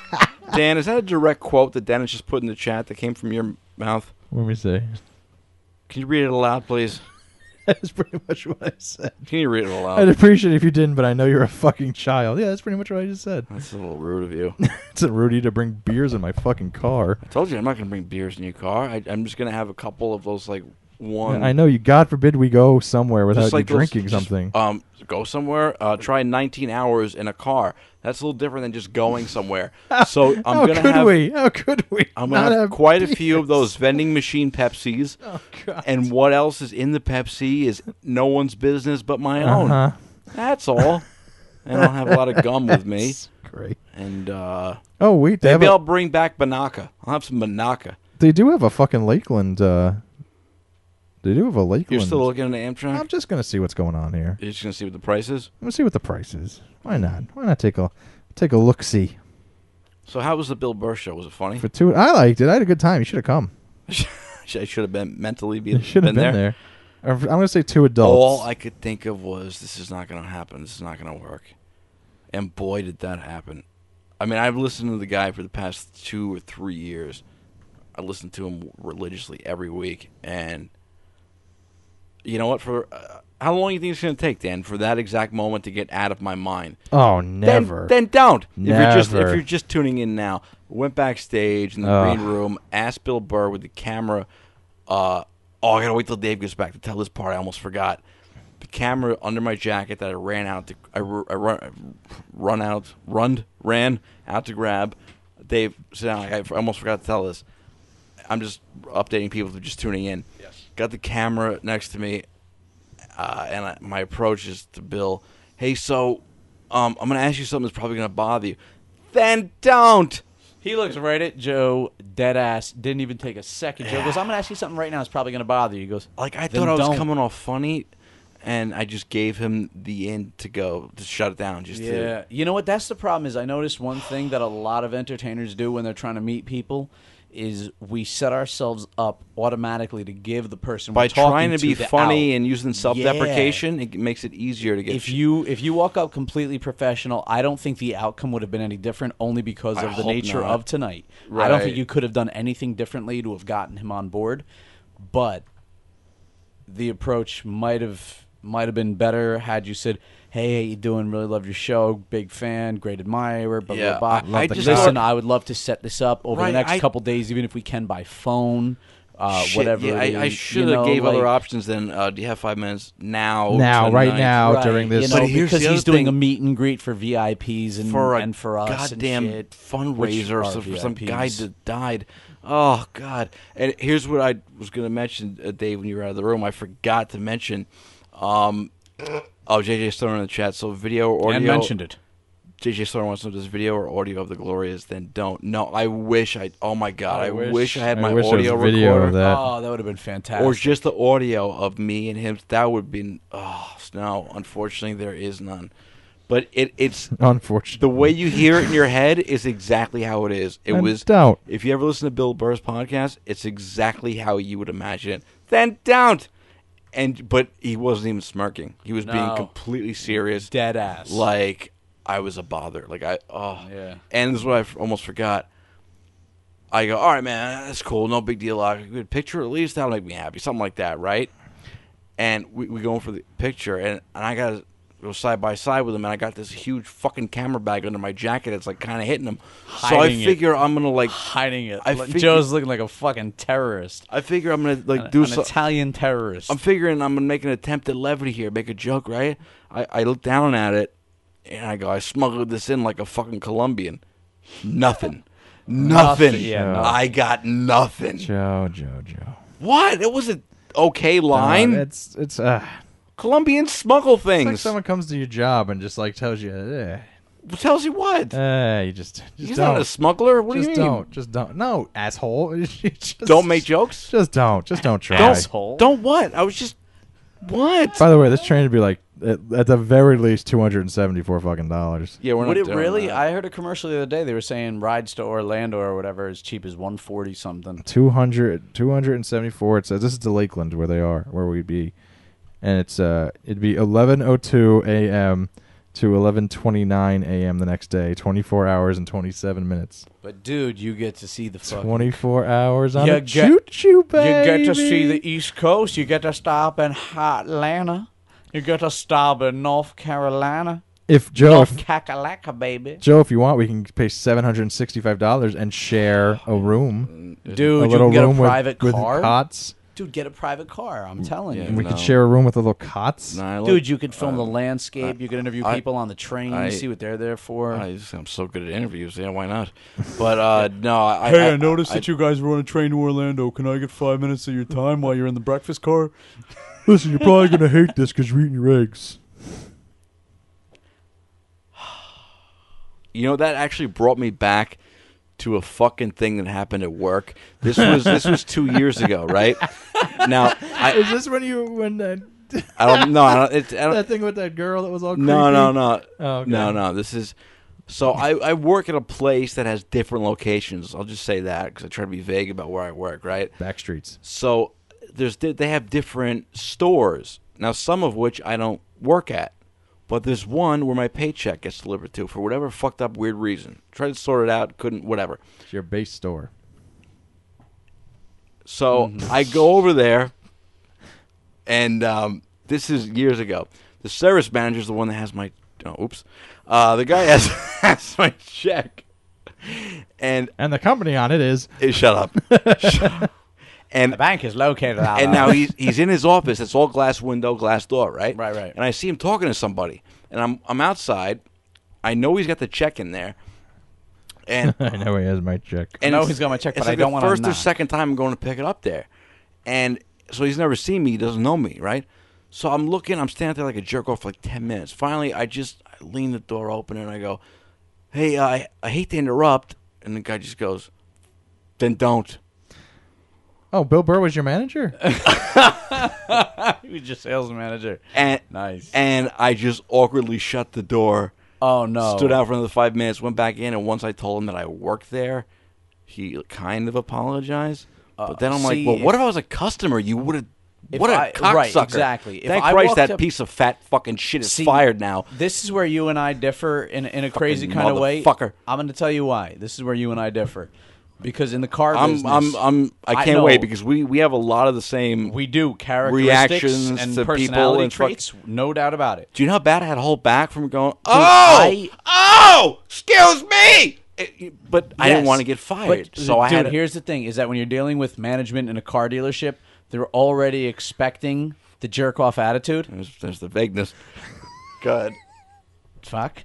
a direct quote that Dennis just put in the chat that came from your mouth?
Let me see.
Can you read it aloud, please?
That's pretty much what I said.
Can you read it
I'd
aloud?
appreciate it if you didn't, but I know you're a fucking child. Yeah, that's pretty much what I just said.
That's a little rude of you.
It's a Rudy to bring beers in my fucking car.
I told you I'm not going to bring beers in your car. I'm just going to have a couple of those, like, one.
I know you. God forbid we go somewhere without
just like
you drinking something.
Go somewhere. Try 19 hours in a car. That's a little different than just going somewhere. So I'm
How
gonna
could
have.
we? How could we?
I'm
not
gonna have quite a
beers?
few of those vending machine Pepsis.
Oh God.
And what else is in the Pepsi is no one's business but my own.
Uh-huh.
That's all. And I'll have a lot of gum with me.
That's great.
And
Oh wait,
maybe I'll bring back Banaka. I'll have some Banaka.
they do have a fucking Lakeland. They do have a Lakeland.
You're still looking at Amtrak?
I'm just gonna see what's going on here.
You're just gonna see what the price is.
I'm gonna see what the price is. Why not? Why not take a look see
So how was the Bill Burr show? Was it funny?
for two? I liked it. I had a good time. You should have come.
I should have been mentally
You should have been there. I'm gonna say 2 adults.
All I could think of was, this is not going to happen. This is not going to work. And boy, did that happen. I mean, I've listened to the guy for the past 2 or 3 years. I listen to him religiously every week. And you know what? For how long do you think it's going to take, Dan, for that exact moment to get out of my mind?
Oh, never.
Then don't.
Never.
If you're just tuning in now, went backstage in the green room, asked Bill Burr with the camera. I gotta wait till Dave gets back to tell this part. I almost forgot. The camera under my jacket that I ran out to. Ran out to grab. Dave, sit down. I almost forgot to tell this. I'm just updating people who are just tuning in.
Yes.
Got the camera next to me, and my approach is to Bill. Hey, so I'm going to ask you something that's probably going to bother you. Then don't.
He looks right at Joe, dead ass, didn't even take a second. Joe goes, I'm going to ask you something right now that's probably going to bother you. He goes,
Like, I
"Then
thought I was
don't."
coming off funny, and I just gave him the in to go, to shut it down.
Yeah. You know what? That's the problem is I noticed one thing that a lot of entertainers do when they're trying to meet people is we set ourselves up automatically to give the person
By
we're talking
trying to be
the
funny
out.
and using self-deprecation, it makes it easier to get
If you walk up completely professional, I don't think the outcome would have been any different only because
I
of the
hope
nature
not.
of tonight. I
Right.
don't think you could have done anything differently to have gotten him on board, but the approach might have been better had you said, "Hey, how you doing? Really love your show. Big fan, great admirer." Blah
Yeah,
blah blah.
I just
Listen,
thought-
I would love to set this up over
Right,
the next
I-
couple days, even if we can by phone.
Shit,
Whatever.
yeah,
it
I
is,
should
you
have
know,
gave other
like-
options than, do you have 5 minutes now?
Right
tonight?
now.
Right,
during this-
you know,
But here's
because
the
he's
other
doing
thing.
a meet and greet for VIPs and
For a
for us
goddamn
and shit,
fundraiser
which are
for some guy
VIPs.
that died. Oh God! And here's what I was going to mention, Dave, when you were out of the room. I forgot to mention. JJ Stone in the chat. So video or audio.
And mentioned it.
JJ Stone wants to know, does video or audio of the Glorias? Then don't. No, I wish I. Oh my God! I wish I had my
I wish there was
audio
video
recorder.
of that.
Oh, that would have been fantastic.
Or just the audio of me and him. That would have been. Oh no! Unfortunately, there is none. But it's
Unfortunately,
the way you hear it in your head is exactly how it is. It
And
was.
don't.
If you ever listen to Bill Burr's podcast, it's exactly how you would imagine it. Then don't. But he wasn't even smirking. He was being
No.
completely serious.
dead ass.
Like I was a bother.
Yeah.
And this is what I almost forgot. I go, all right, man, that's cool, no big deal. A good picture at least, that'll make me happy, something like that, right? And we go for the picture, and I gotta go side by side with him, and I got this huge fucking camera bag under my jacket. It's like kind of hitting him. So I
Hiding it.
figure I'm gonna like,
hiding it.
I
Like,
figure-
Joe's looking like a fucking terrorist.
I figure I'm gonna like
An
do something.
Italian terrorist.
I'm figuring I'm gonna make an attempt at levity here, make a joke, right? I look down at it, and I go, I smuggled this in like a fucking Colombian. Nothing. Nothing.
Yeah, no.
I got nothing.
Joe.
What? It was an okay line.
It's
Colombians smuggle
It's like
things.
someone comes to your job and just like tells you,
Tells you what?
you just
He's
don't.
not a smuggler. What
just
do you mean?
Just don't. No, asshole. Just-
Don't make jokes.
Just don't try.
Asshole.
Don't what? I was just what?
By the way, this train would be like at the very least $274 fucking dollars.
Yeah, we're
Would
not
it
doing
really?
that.
I heard a commercial the other day. They were saying rides to Orlando or whatever as cheap as $140 something.
274. It says this is to Lakeland where they are, where we'd be, and it's it'd be 11:02 a.m. to 11:29 a.m. the next day. 24 hours and 27 minutes.
But dude, you get to see the fucking
24 hours on
You
a
get-
choo-choo, baby.
You get to see the East Coast. You get to stop in Atlanta. You get to stop in North Carolina.
If Joe,
North Kakalaka, baby.
if you want, we can pay $765 and share a room.
Dude,
A
you
little
can get a
room
private
with
car.
cots.
Dude, get a private car. I'm telling
Yeah,
And
you.
we could
No.
share a room with the little cots.
Nah, I look-
Dude, you could film the landscape. You could interview people on the train.
I-
see what they're there for.
I'm so good at interviews. Yeah, why not? But no, I
noticed that you guys were on a train to Orlando. Can I get 5 minutes of your time while you're in the breakfast car?
Listen, you're probably going to hate this because you're eating your eggs.
You know, that actually brought me back to a fucking thing that happened at work. This was 2 years ago, right? Now,
Is this when that
I don't know. I don't.
that thing with that girl that was all creepy?
No.
Oh, okay.
No. This is. So I work at a place that has different locations. I'll just say that because I try to be vague about where I work, right?
Back streets.
So they have different stores now, some of which I don't work at, but there's one where my paycheck gets delivered to for whatever fucked up weird reason. Tried to sort it out, couldn't, whatever.
It's your base store.
So I go over there, and this is years ago. The service manager is the one that has my. Oh, oops. The guy has my check, and
And the company on it is
shut up. And
The bank is located out.
and now he's in his office. It's all glass window, glass door, right?
Right.
And I see him talking to somebody, and I'm outside. I know he's got the check in there, and
I know he has my check.
and
I know
it's-
he's got my check,
it's
but I
like
don't
the
wanna
first or
knock.
second time I'm going to pick it up there, and so he's never seen me. He doesn't know me, right? So I'm looking. I'm standing there like a jerk off for like 10 minutes. Finally, I lean the door open and I go, "Hey, I hate to interrupt," and the guy just goes, "Then don't."
Oh, Bill Burr was your manager?
He was just sales manager.
And
Nice.
And I just awkwardly shut the door.
Oh no.
Stood out for another 5 minutes, went back in, and once I told him that I worked there, he kind of apologized. But then I'm
see,
like, well, what if I was a customer? You would have.
If
What a
I-
cocksucker.
right, exactly. If
Thank
I
Christ
walked
that
up-
piece of fat fucking shit is
See,
fired now.
This is where you and I differ in a crazy kind of way.
motherfucker.
I'm going to tell you why. This is where you and I differ. Because in the car
I
business,
can't
know.
wait because we have a lot of the same.
we do characteristics
reactions
and
to people
personality
and fuck-
traits, no doubt about it.
Do you know how bad I had to hold back from going,
I-
excuse me? But I didn't
Yes.
want to get fired.
But,
so I
dude,
had to,
here's the thing: is that when you're dealing with management in a car dealership, they're already expecting the jerk off attitude.
There's the vagueness. Good.
Fuck.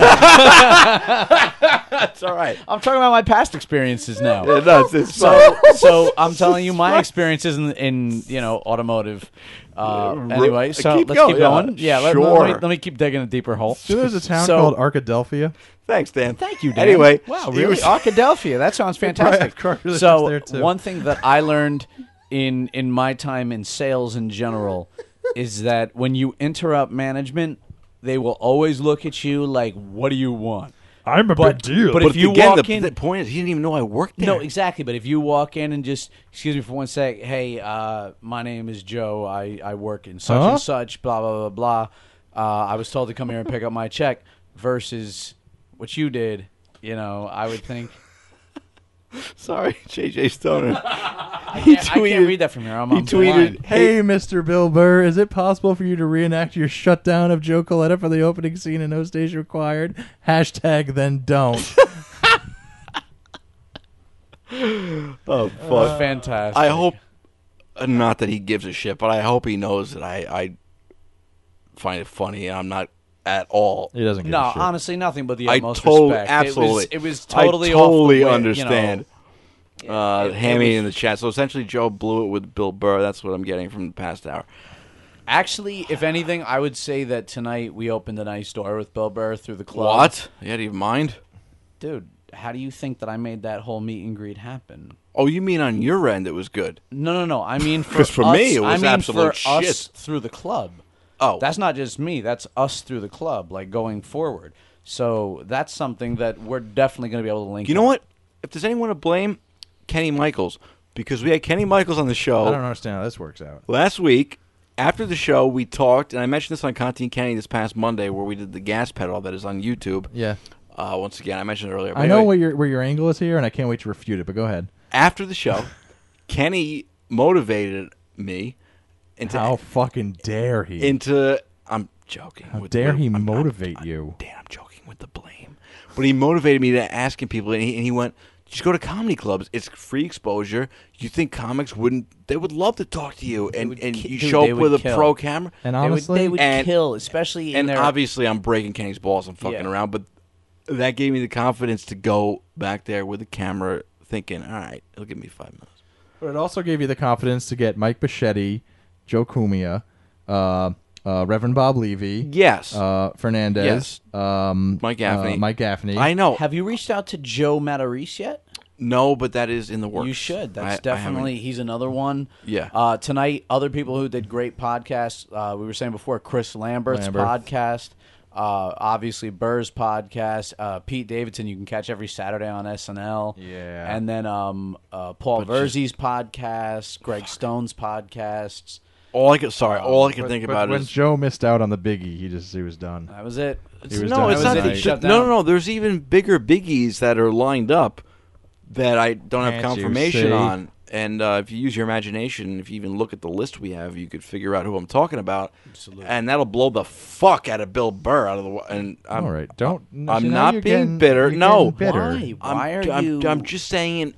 That's all right.
I'm talking about my past experiences now.
It's fine.
So I'm telling you my experiences in automotive. Anyway, so
keep
let's
going.
keep going. Yeah,
Sure.
let me keep digging a deeper hole.
So there's a town
So-
called Arkadelphia.
Thanks, Dan.
Thank you, Dan.
Anyway,
wow,
he
really?
was-
Arkadelphia. That sounds fantastic.
car dealerships
So
there, too.
one thing that I learned in my time in sales in general is that when you interrupt management, they will always look at you like, "What do you want?"
I'm a
But-
big deal.
but
But
if you
again,
walk
the,
in-
the point is, he didn't even know I worked there.
No, exactly. But if you walk in and just, excuse me for one sec, hey, my name is Joe. I work in such
Huh?
and such, blah, blah, blah, blah. I was told to come here and pick up my check versus what you did, I would think.
Sorry, JJ Stoner.
I can't read that from here. I'm
he tweeted,
blind.
Hey, Mr. Bill Burr, is it possible for you to reenact your shutdown of Joe Coletta for the opening scene in No Stage Required? Hashtag then don't.
"Oh fuck."
Fantastic.
I hope, not that he gives a shit, but I hope he knows that I find it funny. And I'm not at all.
He doesn't give
No,
a shit.
honestly, nothing but the
I
utmost
totally,
respect.
absolutely,
It was totally
I totally
off the
understand.
it
Hammy
was-
in the chat. So essentially, Joe blew it with Bill Burr. That's what I'm getting from the past hour.
Actually, if anything, I would say that tonight we opened a nice door with Bill Burr through the club.
What? Yeah, do you mind?
Dude, how do you think that I made that whole meet and greet happen?
Oh, you mean on your end it was good?
No. I mean for
'Cause for
us,
me, it was
I mean
absolute
for us
shit.
through the club.
Oh,
That's not just me. That's us through the club, like going forward. So that's something that we're definitely going to be able to link.
you know
up.
what? If there's anyone to blame, Kenny Michaels, because we had Kenny Michaels on the show
I don't understand how this works out.
last week, After the show, we talked, and I mentioned this on Conti and Kenny this past Monday, where we did the gas pedal that is on YouTube.
Yeah.
Once again, I mentioned it earlier. But
I know
anyway,
where your angle is here, and I can't wait to refute it. But go ahead.
after the show, Kenny motivated me into
How fucking dare he?
I'm joking.
How dare he motivate you?
Dan, I'm joking with the blame. But he motivated me to asking people, and he went, just go to comedy clubs. It's free exposure. You think comics they would love to talk to you, and you show up with a pro camera.
And
They
honestly,
would
And-
kill, especially in
And
their.
obviously, I'm breaking Kenny's balls. I'm fucking
Yeah.
around, but that gave me the confidence to go back there with the camera, thinking, all right, it'll give me 5 minutes.
but it also gave you the confidence to get Mike Bichetti, Joe Cumia, Reverend Bob Levy,
Yes,
Fernandez,
Mike Gaffney.
Mike Gaffney.
I know.
Have you reached out to Joe Matarese yet?
No, but that is in the works.
You should. That's
I haven't-
definitely. He's another one.
Yeah.
Tonight, other people who did great podcasts. We were saying before, Chris Lambert's
Lambert.
podcast. Obviously, Burr's podcast. Pete Davidson, you can catch every Saturday on SNL.
Yeah.
And then Paul Verzi's podcast, Greg Stone's podcasts.
All I could think
But
about
when
is
Joe missed out on the biggie, he was done.
That was it.
He was
no,
done.
it's
That
not.
was
it.
it.
He shut
No.
down.
There's even bigger biggies that are lined up that I don't have
Can't you
confirmation
see?
on. And if you use your imagination, if you even look at the list we have, you could figure out who I'm talking about.
Absolutely.
And that'll blow the fuck out of Bill Burr out of the. And I'm,
All right, don't.
I'm
see, now
not
you're
being
getting-
bitter.
you're
No.
getting bitter.
Why? Why are you?
I'm just saying,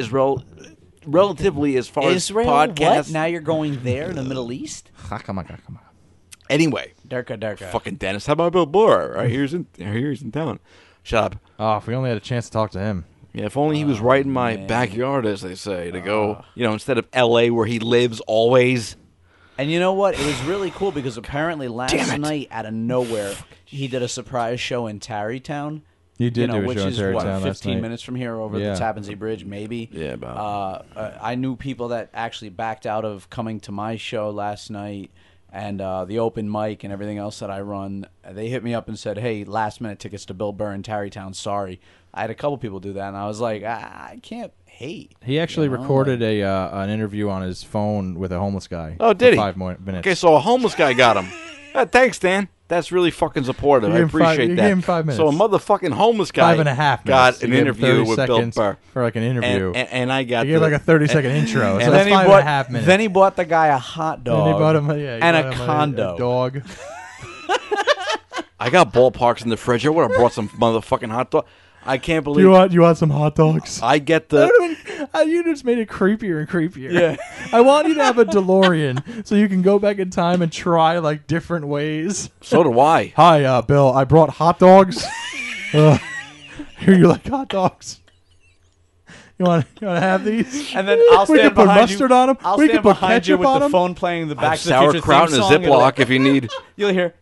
relatively as far
Israel?
as podcasts.
What? Now you're going there in the Middle East?
Come on.
Anyway,
Durka.
fucking Dennis, how about Bill Burr? Right here's in town. Shut up.
Oh, if we only had a chance to talk to him.
Yeah, if only he was right in my backyard, as they say, to go, instead of L.A. where he lives always.
And you know what? It was really cool because apparently last night, out of nowhere, he did a surprise show in Tarrytown.
You did do a
which
show in
is
Tarrytown
what,
last
15
night.
minutes from here over
Yeah.
the Tappan Zee Bridge, maybe.
Yeah, about.
I knew people that actually backed out of coming to my show last night, and the open mic and everything else that I run. They hit me up and said, "Hey, last minute tickets to Bill Burr in Tarrytown. Sorry." I had a couple people do that, and I was like, I can't hate.
He actually
You know,
recorded an interview on his phone with a homeless guy.
Oh, did
for
he?
5 more minutes.
Okay, so a homeless guy got him. Thanks, Dan. That's really fucking supportive.
You
I
gave him
appreciate
you
that.
gave him 5 minutes.
So a motherfucking homeless guy
5.5 minutes.
got
You
an
gave him
interview
30
with Bill
seconds
Burr.
for like an interview.
And I got
He gave
the-
like a 30-second intro. So
and
that's
then he
5.5 minutes.
Then he bought the guy a hot dog.
And he bought him he
and
bought
a
him
condo.
A dog.
I got ballparks in the fridge. I would have brought some motherfucking hot dog. I can't
Do
believe
you want some hot dogs?
I get the.
You just made it creepier and creepier. Yeah. I want you to have a DeLorean so you can go back in time and try like different ways.
So do I.
Hi, Bill. I brought hot dogs. Here, you like hot dogs? You want to have these?
And then I'll
We
stand
could put
behind
mustard
you.
on 'em.
I'll
We
stand
could put
behind you
ketchup
with
on
the
'em.
phone playing the
I have
Back to the Future
sauerkraut in
theme
a
song.
Ziploc if you need.
You'll hear.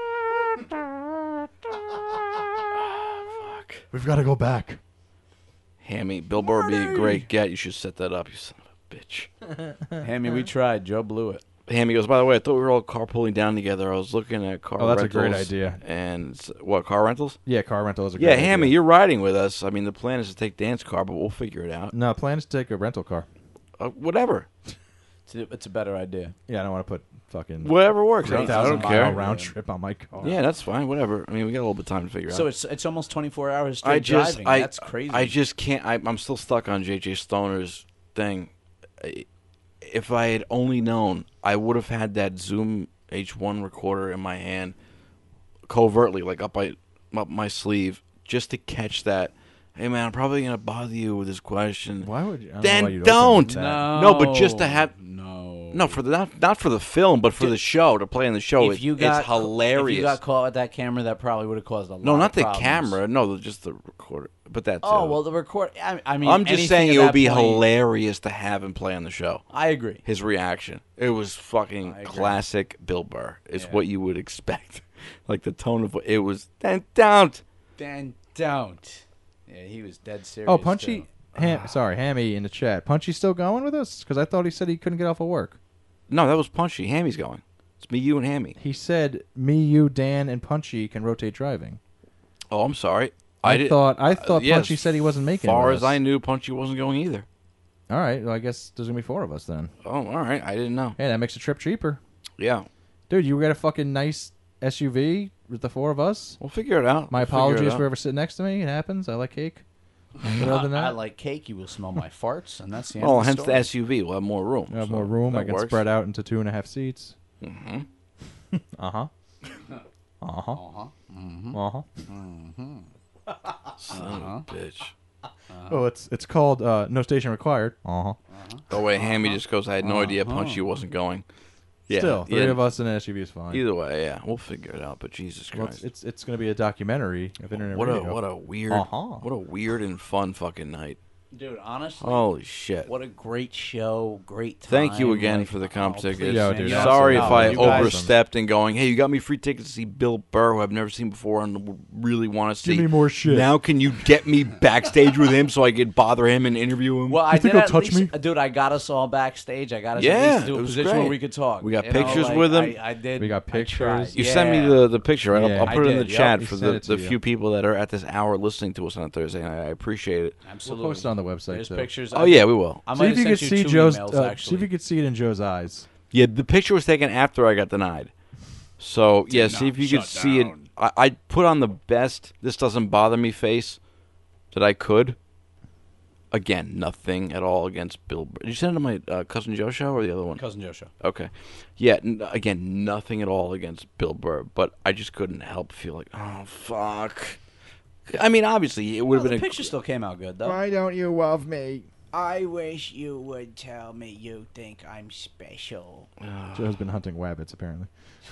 We've got to go back.
Hammy, Bill Burr would be a great get. You should set that up, you son of a bitch.
Hammy, we tried. Joe blew it.
Hammy goes, by the way, I thought we were all carpooling down together. I was looking at car
Oh, that's a
rentals.
great idea.
And what, car rentals?
Yeah, car rental is a great
Yeah,
idea.
Hammy, you're riding with us. I mean, the plan is to take Dan's car, but we'll figure it out.
No, plan is to take a rental car.
Whatever.
It's a better idea.
Yeah, I don't want to put fucking
Whatever works. I don't
3,000 mile
care.
round trip on my car.
Yeah, that's fine. Whatever. I mean, we got a little bit of time to figure
So
out.
it's almost 24 hours straight driving. That's crazy.
I just can't. I'm still stuck on J.J. Stoner's thing. If I had only known, I would have had that Zoom H1 recorder in my hand, covertly, like up my sleeve, just to catch that. Hey man, I'm probably gonna bother you with this question.
Why would you? I
Then
know why you'd
don't.
open that.
No, but just to have
no.
no for the not for the film, but for the show to play in the show.
If you got
it's hilarious.
If you got caught with that camera, that probably would have caused a lot.
no, not
of
the
problems.
camera. No, just the recorder. But that's
Oh well, the record. I mean,
I'm just
anything
saying
at
it would
that
be
point-
hilarious to have him play on the show.
I agree.
His reaction, it was fucking
I agree.
classic Bill Burr. Is
Yeah.
what you would expect. Like the tone of it was. Then don't.
Then don't. Yeah, he was dead serious.
Oh, Punchy.
too.
Hammy in the chat. Punchy's still going with us? Because I thought he said he couldn't get off of work.
No, that was Punchy. Hammy's going. It's me, you, and Hammy.
He said me, you, Dan, and Punchy can rotate driving.
Oh, I'm sorry.
I thought
yes,
Punchy said he wasn't making
As
it
far
with
as
us.
I knew, Punchy wasn't going either.
All right. Well, I guess there's gonna be 4 of us then.
Oh, all right. I didn't know.
Hey, that makes the trip cheaper.
Yeah,
Dude, you got a fucking nice SUV with the four of us.
we'll figure it out.
My
We'll figure it
apologies
out.
for ever sitting next to me. It happens. I like cake. But other than
I
that,
like cake. You will smell my farts, and that's the end
Well,
of the
hence the
story.
SUV. We'll have more room.
I have
so
more room.
that
I can
works.
spread out into 2.5 seats.
Mm-hmm.
Uh-huh. Uh-huh. Uh-huh.
Son of a bitch.
Oh, it's called no station required. Uh-huh.
Oh wait, Hammy just goes. I had no idea Punch You wasn't going. Yeah,
Still, three
yeah.
of us in an SUV is fine.
Either way, yeah, we'll figure it out. But Jesus
Well,
Christ,
it's going to be a documentary of internet
what a
radio.
what a weird,
Uh-huh.
what a weird and fun fucking night.
Dude, honestly,
Holy shit!
what a great show, great time.
Thank you again
like,
for the comp
oh,
tickets.
please,
Yeah,
man,
dude,
you
Sorry
know,
if I
you guys-
overstepped and going, hey, you got me free tickets to see Bill Burr, who I've never seen before and really want to see.
Give me more shit.
Now can you get me backstage with him so I could bother him and interview him?
Well, I
think
did
he'll
at
touch
least,
me?
dude. I got us all backstage. I got us
Yeah,
at least to
it
a
was
position
great.
where we could talk.
We got
You know,
pictures
like,
with him?
I did.
We got
I
pictures.
tried.
You
Yeah.
sent me the picture. Right?
Yeah.
I'll put it in the
I did,
chat
yep.
for
He sent
the
it to you.
few people that are at this hour listening to us on a Thursday night. I appreciate it.
Absolutely.
We'll post it on the website,
There's
too.
pictures.
Oh yeah, we will.
I
See
might
if you
have
could
sent
see
two
Joe's.
emails,
See
actually.
if you could see it in Joe's eyes.
Yeah, the picture was taken after I got denied. So yeah, see if you could see it. I put on the best "this doesn't bother me" face that I could. Again, nothing at all against Bill Burr. Did you send it to my Cousin Joe show or the other one?
Cousin Joe show.
Okay. Yeah, again, nothing at all against Bill Burr, but I just couldn't help feel like, oh, fuck. I mean, obviously, it would
Well,
have
the
been
picture still came out good though.
don't you love me?
I wish you would tell me you think I'm special.
Joe's been hunting wabbits, apparently.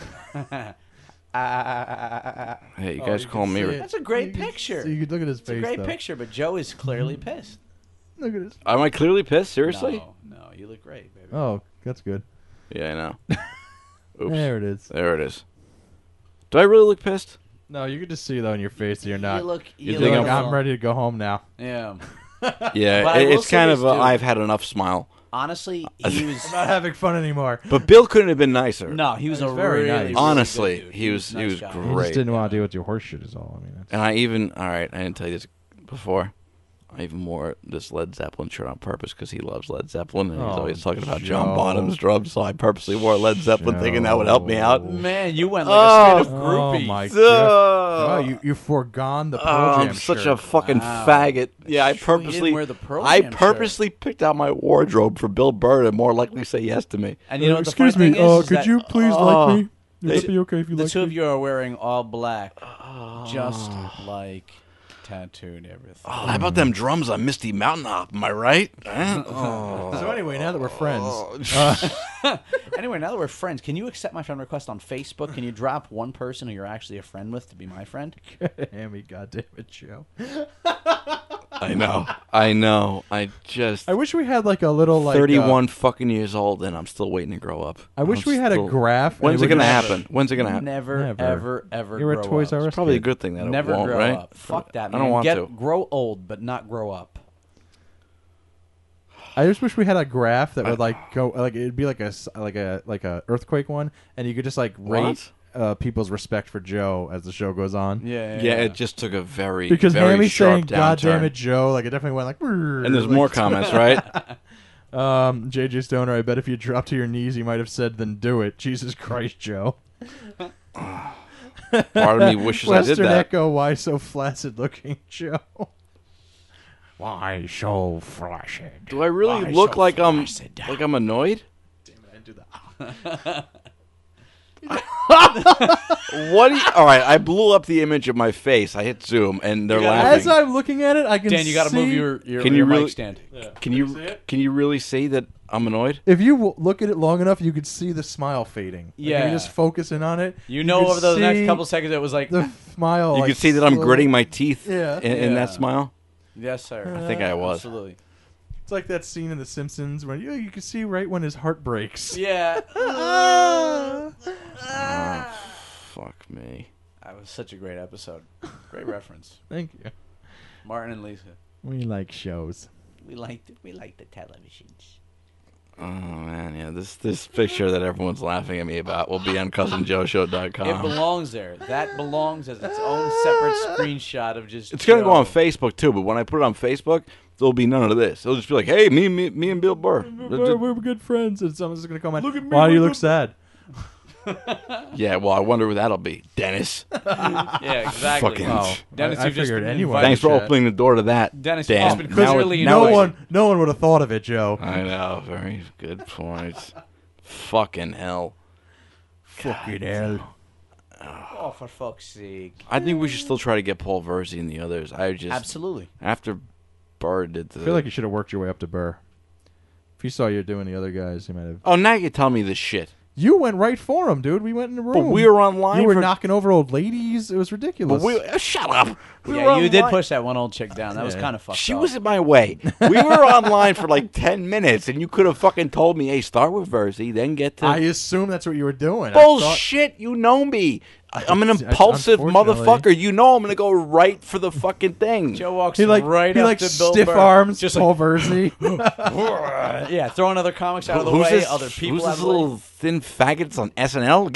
Hey, you guys
you
call
can
me.
see it.
That's a great
You can
picture.
see- you could look at his
It's a
face,
great
though.
picture, but Joe is clearly pissed.
Look at his.
Am I clearly pissed? Seriously?
No, you look great, baby.
Oh, that's good.
Yeah, I know. Oops.
There it is.
There it is. Do I really look pissed?
No, you can just see, though, in your face that you're not.
You look.
You
You're
think
like,
I'm-
I'm ready to go home now.
Yeah.
Yeah,
But I will
it's
say
kind
this,
of a
dude.
I've had enough smile.
Honestly, he was.
I'm not having fun anymore.
But Bill couldn't have been nicer.
No, he was
He's
a
very
really,
nice.
really
Honestly,
good dude.
he was
a nice
guy.
I
Great.
just didn't want to deal with your horse shit, is all. I mean, that's...
And I even, all right, I didn't tell you this before. I even wore this Led Zeppelin shirt on purpose because he loves Led Zeppelin and he's
Oh,
always talking about
Joe.
John Bonham's drums. So I purposely wore Led Zeppelin thinking that would help me out.
Man, you went like a straight up
Oh,
groupie.
my
Ugh.
God. Wow, you foregone the Pearl Jam
I'm such a
shirt.
fucking
Wow.
faggot. Yeah, I
That's true, you didn't
purposely,
wear the Pearl
I
Jam shirt.
purposely picked out my wardrobe for Bill Burr to more likely say yes to me.
And you know what the
Excuse
funny
me,
thing is
could
that
you please
Oh.
like me? Would
They-
that be okay if you
the
like
two
me?
of you are wearing all black, just like tattooed everything.
Oh, how about them drums on Misty Mountain Hop? Am I right? Oh.
So anyway, now that we're friends,
Anyway, now that we're friends, can you accept my friend request on Facebook? Can you drop one person who you're actually a friend with to be my friend?
Hammy, goddamn it, Joe.
I know. I just
I wish we had like a little like
31 fucking years old and I'm still waiting to grow up.
I wish
I'm
we had a
still-
graph. and
When's it
would
gonna
just-
happen? When's it gonna happen?
Never,
Never.
ever
You're a
grow
Toys
up.
R Us
Probably a
kid.
good thing that
Never
it won't,
grow
right?
up. Fuck that,
I
man.
don't want to.
Grow old, but not grow up.
I just wish we had a graph that would like go like it'd be like a earthquake one, and you could just like rate people's respect for Joe as the show goes on.
Yeah,
Yeah, it just took a very,
Because
very
Hammy's
sharp
saying "God damn
downturn.
it, Joe," like it definitely went like.
And there's more comments, right?
JJ Stoner, I bet if you dropped to your knees, you might have said, "Then do it." Jesus Christ, Joe.
Part of me wishes I did
Western
that.
Echo, why so flaccid looking, Joe? Why so flaccid?
Do I really
Why
look
so
like
flaccid?
I'm annoyed? What? All right, I blew up the image of my face. I hit zoom, and they're
As
laughing.
I'm looking at it, I can
Dan, you got to move
see-
your
Can you
your
really-
mic stand.
Can you really see that I'm annoyed?
If you look at it long enough, you could see the smile fading. Like,
Yeah.
you're just focusing on it.
You know,
could
over the next
see
couple seconds, it was like,
the smile.
You
like,
can see that I'm
slowly-
gritting my teeth
Yeah.
in
Yeah.
that smile.
yes, sir.
I think I was.
Absolutely.
It's like that scene in The Simpsons where you can see right when his heart breaks.
Yeah.
Fuck me.
That was such a great episode. Great reference.
Thank you.
Martin and Lisa.
We like shows.
We liked the televisions.
Oh man, yeah. This picture that everyone's laughing at me about will be on
It
cousinjoeshow.com.
belongs there. That belongs as its own separate screenshot of just.
It's gonna go on
Joe.
Facebook too, but when I put it on Facebook, there'll be none of this. It'll just be like, "Hey, me and Bill Burr."
We're good friends, and someone's just gonna comment.
Look at me,
Why do you
we're
look sad?
Yeah, well, I wonder who that'll be. Dennis.
Yeah, exactly.
Fucking-
Oh,
Dennis,
I
you've just
figured
been
anyone.
invited.
Thanks for
chat.
opening the door to that,
Dennis,
Dan.
you've just been
Now
clearly
it- now
invited.
it-
No one would have thought of it, Joe.
I know. Very good points. Fucking hell.
Fucking hell.
Oh, for fuck's sake!
I think we should still try to get Paul Verzi and the others. I just
Absolutely.
after Burr did the.
I feel like you should have worked your way up to Burr. If you saw you doing the other guys, you might have.
Oh, now you tell me this shit.
You went right for him, dude. We went in the room.
But we were online.
You were
for,
knocking over old ladies. It was ridiculous.
But we shut up. We
Yeah,
were
you did
online.
push that one old chick down. That was
Yeah.
kind of fucked
She
up.
was in my way. We were online for like 10 minutes, and you could have fucking told me, hey, start with Verzi, then get to...
I assume that's what you were doing.
Bullshit, you know me. I'm an impulsive
Unfortunately.
motherfucker. You know I'm going to go right for the fucking thing.
Joe walks
He like
right
he
up
like
to Bill
stiff
Burr,
arms,
just
Paul
like
Verzi.
yeah, throwing other comics out of the
Who's
way,
this,
other people
who's
out
this
of the way.
little thin faggots on SNL?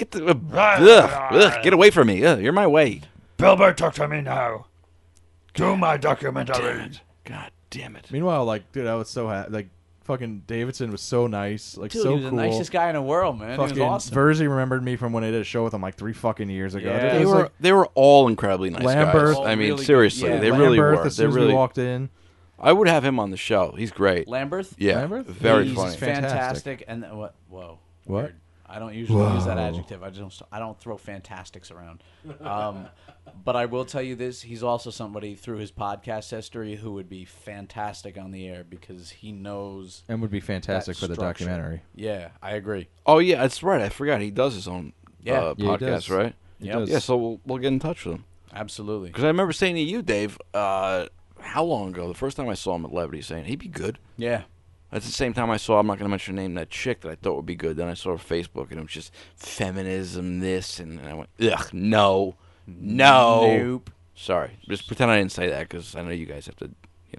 Get away from me. You're my way.
Bill Burr, talk to me now. Do my documentary.
Damn it. God damn it.
Meanwhile, like, dude, I was so happy. Like, fucking Davidson was so nice, like,
Dude,
so
he was
cool.
the nicest guy in the world, man.
Fucking
he was awesome.
Verzi remembered me from when I did a show with him like 3 fucking years ago.
Yeah.
It was
They were all incredibly nice
Lambert.
guys. I mean,
Really good.
seriously,
Yeah.
they
like
really
Lambert,
were.
as
They
soon as we
really.
walked in.
I would have him on the show. He's great.
Lamberth?
Yeah,
Lambert?
very
He's
funny.
fantastic. And what? Whoa.
What?
Weird. I don't usually use that
Whoa.
adjective. I don't throw fantastics around. But I will tell you this: he's also somebody through his podcast history who would be fantastic on the air because he knows.
And would be fantastic
that
for the
structure.
documentary.
Yeah, I agree.
Oh yeah, that's right. I forgot he does his own
Yeah.
Yeah, he
podcast,
does.
right?
He
Yep.
does.
Yeah, so we'll get in touch with him
Absolutely.
because I remember saying to you, Dave, how long ago? The first time I saw him at Levity, saying he'd be good.
Yeah.
That's the same time I saw. I'm not going to mention her name. That chick that I thought would be good. Then I saw her Facebook, and it was just feminism, this, and I went, ugh, no.
Nope.
Sorry, just pretend I didn't say that because I know you guys have to,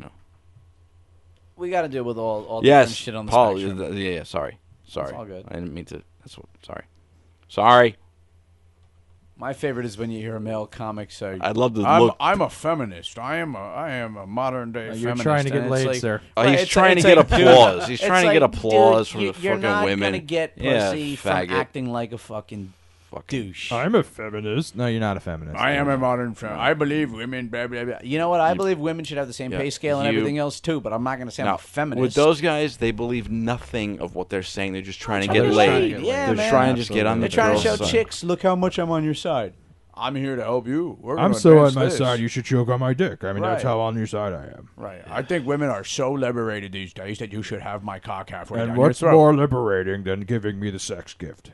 We got to deal with all the
Yes,
different shit on the
Paul.
spectrum.
Yeah, sorry.
all good.
I didn't mean to. Sorry.
My favorite is when you hear a male comic say,
I'd love to look.
I'm a feminist. I am a modern day
You're
feminist.
trying to get
And it's
laid,
like,
sir.
Oh,
right,
he's
it's
trying
like-
to get
it's like, dude,
applause. He's
it's
trying to
like,
get applause
dude,
from the
you're
fucking
not
women.
gonna get
Yeah,
pussy from
faggot.
acting like a fucking douche.
I'm a feminist. No, you're not a feminist.
I am a modern feminist. I believe women. Blah, blah, blah. You know what? I believe women should have the same
Yeah,
pay scale and
you-
everything else too. But I'm not going to say I'm
Now,
a feminist.
with those guys, they believe nothing of what they're saying. They're just trying to
trying
get
to
laid.
get laid. Yeah,
they're
man.
trying to just get on
they're
the
trying to
girl's
show
side.
chicks, look how much I'm on your side. I'm here to help you. We're
I'm
gonna
so on
advance
my
this.
side, you should choke on my dick. I mean, that's
Right.
how on your side I am.
Right. I think women are so liberated these days that you should have my cock halfway
And
down
what's
your throat.
more liberating than giving me the sex gift?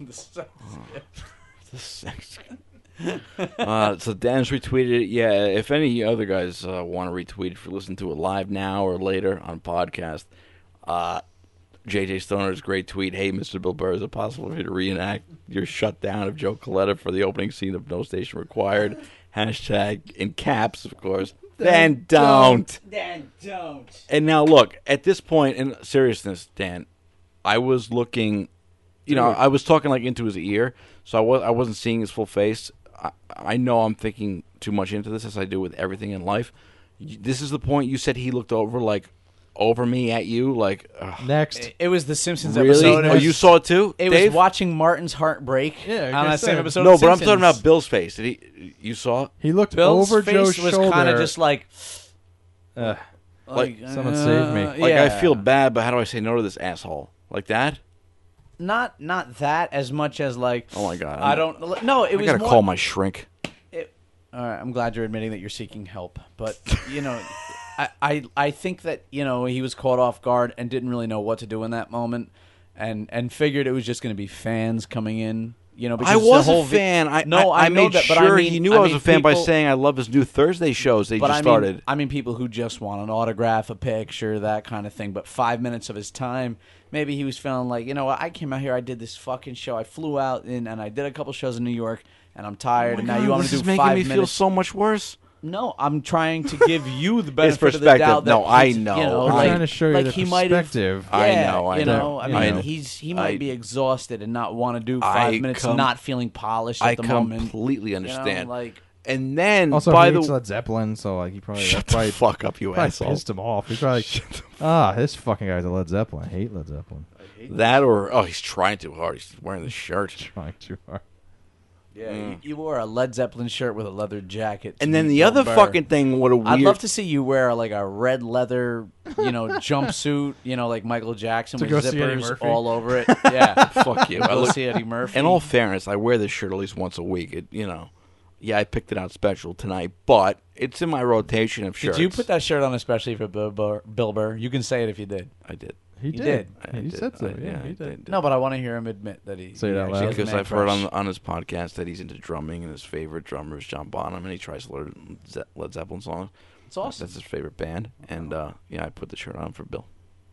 So Dan's retweeted it. Yeah, if any other guys want to retweet, if you listen to it live now or later on podcast, JJ Stoner's great tweet. Hey, Mr. Bill Burr, is it possible for you to reenact your shutdown of Joe Coletta for the opening scene of No Station Required? Hashtag in caps, of course. Then don't.
Then don't.
And now look, at this point, in seriousness, Dan, I was looking, I was talking like into his ear, so I wasn't seeing his full face. I know I'm thinking too much into this, as I do with everything in life. This is the point you said he looked over me at you, like, ugh.
Next.
It was the Simpsons
Really?
episode.
Oh, you saw it too,
It
Dave?
was watching Martin's heart break
Yeah, like
on
I
that same
said.
episode.
No,
of
but I'm
Simpsons.
talking about Bill's face. You saw it?
He looked
Bill's
over
face
Joe's
was
shoulder.
kind of just like,
Someone save me.
Like, I
yeah.
feel bad, but how do I say no to this asshole? Like that?
not that as much as like.
Oh my God.
I don't. No, it
I
was.
gotta
more,
call my shrink.
All right, I'm glad you're admitting that you're seeking help, but I think that he was caught off guard and didn't really know what to do in that moment, and figured it was just going to be fans coming in. Because
I
the
was
whole
a fan. I
I know
made
that, but
sure
I mean,
he knew I was
mean,
a fan by
people-
saying I love his new Thursday shows they
But
just
I mean,
started.
I mean, people who just want an autograph, a picture, that kind of thing. But 5 minutes of his time, maybe he was feeling like, what? I came out here, I did this fucking show, I flew out and I did a couple shows in New York, and I'm tired. and now you want me
this
to do
is
5
making me
minutes?
feel so much worse.
No, I'm trying to give you the benefit of the
perspective.
doubt. That
No, I
he's,
know.
I'm
like,
trying to show you
like
the
he might have.
perspective.
Yeah,
I know, I know.
I
I
mean,
know.
he might
I-
be exhausted and not want to do
I
5 minutes,
come-
not feeling polished at
I
the moment.
completely understand.
like
And then,
Also,
by
he
the
hates Led Zeppelin, so like he probably
shut
probably,
the fuck up, you
probably
asshole.
pissed him off. He's probably this fucking guy's a Led Zeppelin. I hate Led Zeppelin.
That or he's trying too hard. He's wearing the shirt.
Trying too hard.
Yeah, you wore a Led Zeppelin shirt with a leather jacket. to
And then
meet
the
Bill
other
Burr.
fucking thing, what a weird.
I'd love to see you wear like a red leather, jumpsuit, like Michael Jackson
To
with
go see Eddie
zippers
Murphy?
all over it. Yeah,
Fuck you. I
Go
look,
see Eddie Murphy.
in all fairness, I wear this shirt at least once a week. Yeah, I picked it out special tonight, but it's in my rotation of shirts.
Did you put that shirt on especially for Bill Burr? You can say it if you did.
I did.
He
did.
He
I did.
said so.
Yeah,
He
I
did.
No, but I want to hear him admit that he.
Say it out
actually
loud.
has
Because
man
I've heard
crush.
on his podcast that he's into drumming and his favorite drummer is John Bonham, and he tries to learn Led Zeppelin songs.
It's awesome.
That's his favorite band, and I put the shirt on for Bill.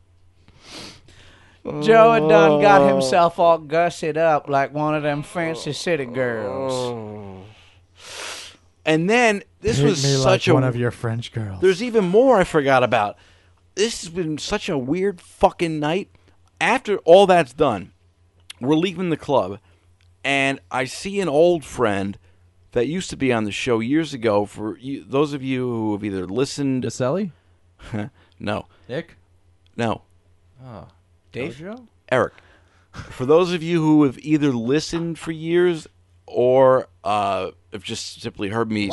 Joe had done got himself all gussied up like one of them fancy city girls.
And then this
Treat
was
me
such
like
a
one of your French girls.
There's even more I forgot about. This has been such a weird fucking night. After all that's done, we're leaving the club, and I see an old friend that used to be on the show years ago. For you, those of you who have either listened,
DeSelli?
no,
Nick?
no,
Oh.
Dave?
Jojo?
Eric. For those of you who have either listened for years or have just simply heard me.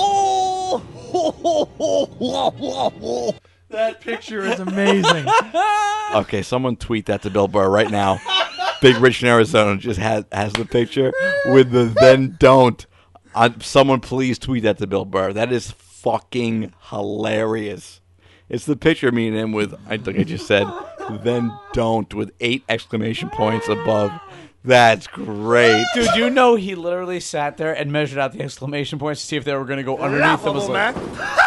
That picture is amazing.
Okay, someone tweet that to Bill Burr right now. Big Rich in Arizona just has the picture with the then don't. Someone please tweet that to Bill Burr. That is fucking hilarious. It's the picture of me and him with, I think I just said, then don't, with 8 exclamation points above. That's great.
Dude, you know he literally sat there and measured out the exclamation points to see if they were going to go underneath. It was like,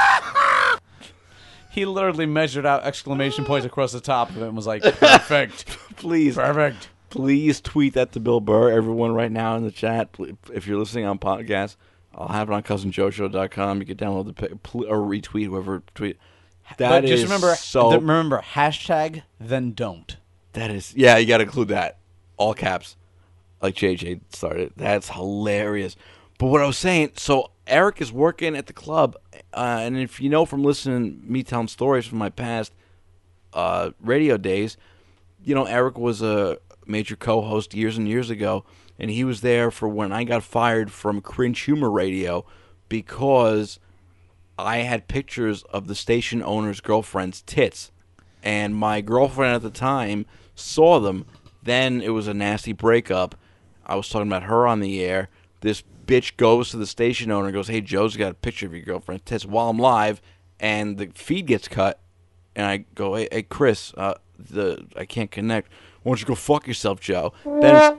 he literally measured out exclamation points across the top of it and was like, perfect.
Please.
Perfect.
Please tweet that to Bill Burr. Everyone right now in the chat, if you're listening on podcast, I'll have it on cousinjoeshow.com. You can download the pic or retweet whoever tweet.
But just remember,
so.
remember, hashtag then don't.
That is, yeah, you got to include that. All caps. Like JJ started. That's hilarious. But what I was saying, so Eric is working at the club, and if you know from listening to me telling stories from my past radio days, Eric was a major co-host years and years ago, and he was there for when I got fired from Cringe Humor Radio because I had pictures of the station owner's girlfriend's tits, and my girlfriend at the time saw them. Then it was a nasty breakup. I was talking about her on the air. This bitch goes to the station owner and goes, "Hey, Joe's got a picture of your girlfriend's tits," while I'm live, and the feed gets cut, and I go, "Hey, Chris, I can't connect. Why don't you go fuck yourself, Joe?" Then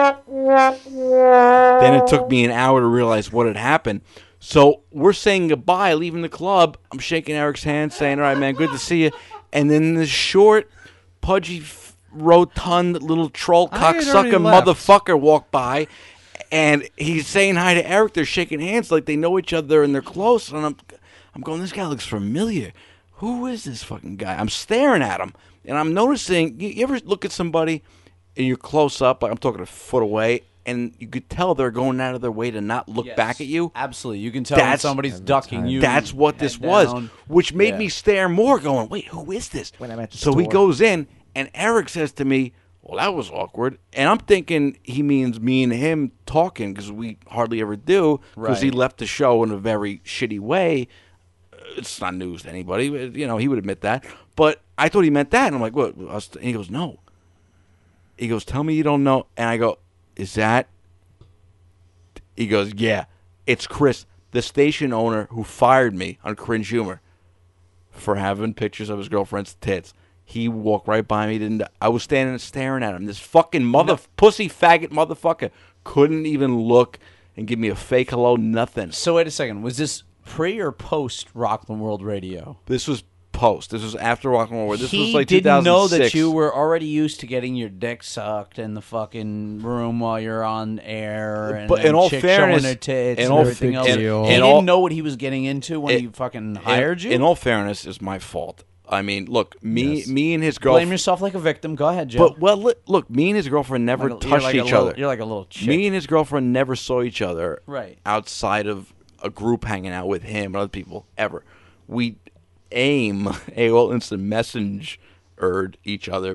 it took me an hour to realize what had happened. So we're saying goodbye, leaving the club. I'm shaking Eric's hand, saying, "All right, man, good to see you." And then this short, pudgy, rotund little troll cocksucker motherfucker walked by, and he's saying hi to Eric. They're shaking hands like they know each other and they're close. And I'm going, this guy looks familiar. Who is this fucking guy? I'm staring at him, and I'm noticing. You ever look at somebody and you're close up, like I'm talking a foot away, and you could tell they're going out of their way to not look back at you?
Absolutely. You can tell when somebody's ducking you.
That's what this was, which made me stare more, going, wait, who is this?
When I'm at the
So he
store.
goes in, and Eric says to me, well, that was awkward. And I'm thinking he means me and him talking, because we hardly ever do, because he
Right.
left the show in a very shitty way. It's not news to anybody. He would admit that. But I thought he meant that. And I'm like, what? And he goes, no. He goes, tell me you don't know. And I go, is that? He goes, yeah, it's Chris, the station owner who fired me on Cringe Humor for having pictures of his girlfriend's tits. He walked right by me. I was standing staring at him. This fucking pussy faggot motherfucker couldn't even look and give me a fake hello, nothing.
So wait a second. Was this pre or post Rockland World Radio?
This was post. This was after Rock and Roll World. This
He
was like
didn't
2006.
know that you were already used to getting your dick sucked in the fucking room while you're on air, and
But
then
in all
chicks
fairness-
showing their tits
in
and
all
everything else.
big
He
deal.
didn't know what he was getting into when he fucking hired you.
In all fairness, it's my fault. I mean, look, me and his
Blame
girlfriend.
yourself like a victim. Go ahead, Joe.
But look, me and his girlfriend never touched each other.
You're like a little chick.
Me and his girlfriend never saw each other
Right.
outside of a group hanging out with him and other people ever. We aim AOL Instant Messenger each other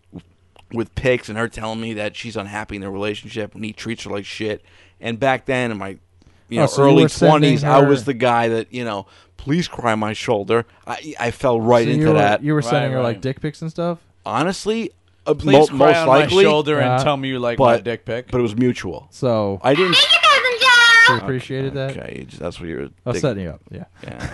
with pics, and her telling me that she's unhappy in their relationship and he treats her like shit. And back then, in my
so you
early
were sending
20s, I
her-
was the guy that please cry on my shoulder. I fell right into that.
You were sending her
Right.
like dick pics and stuff.
Honestly,
Please cry
most
on
likely,
my shoulder and
Yeah.
tell me you like my
but
dick pic.
but it was mutual.
So
I didn't.
she appreciated that.
Okay, that's what you're.
I was setting you up. Yeah.
Yeah.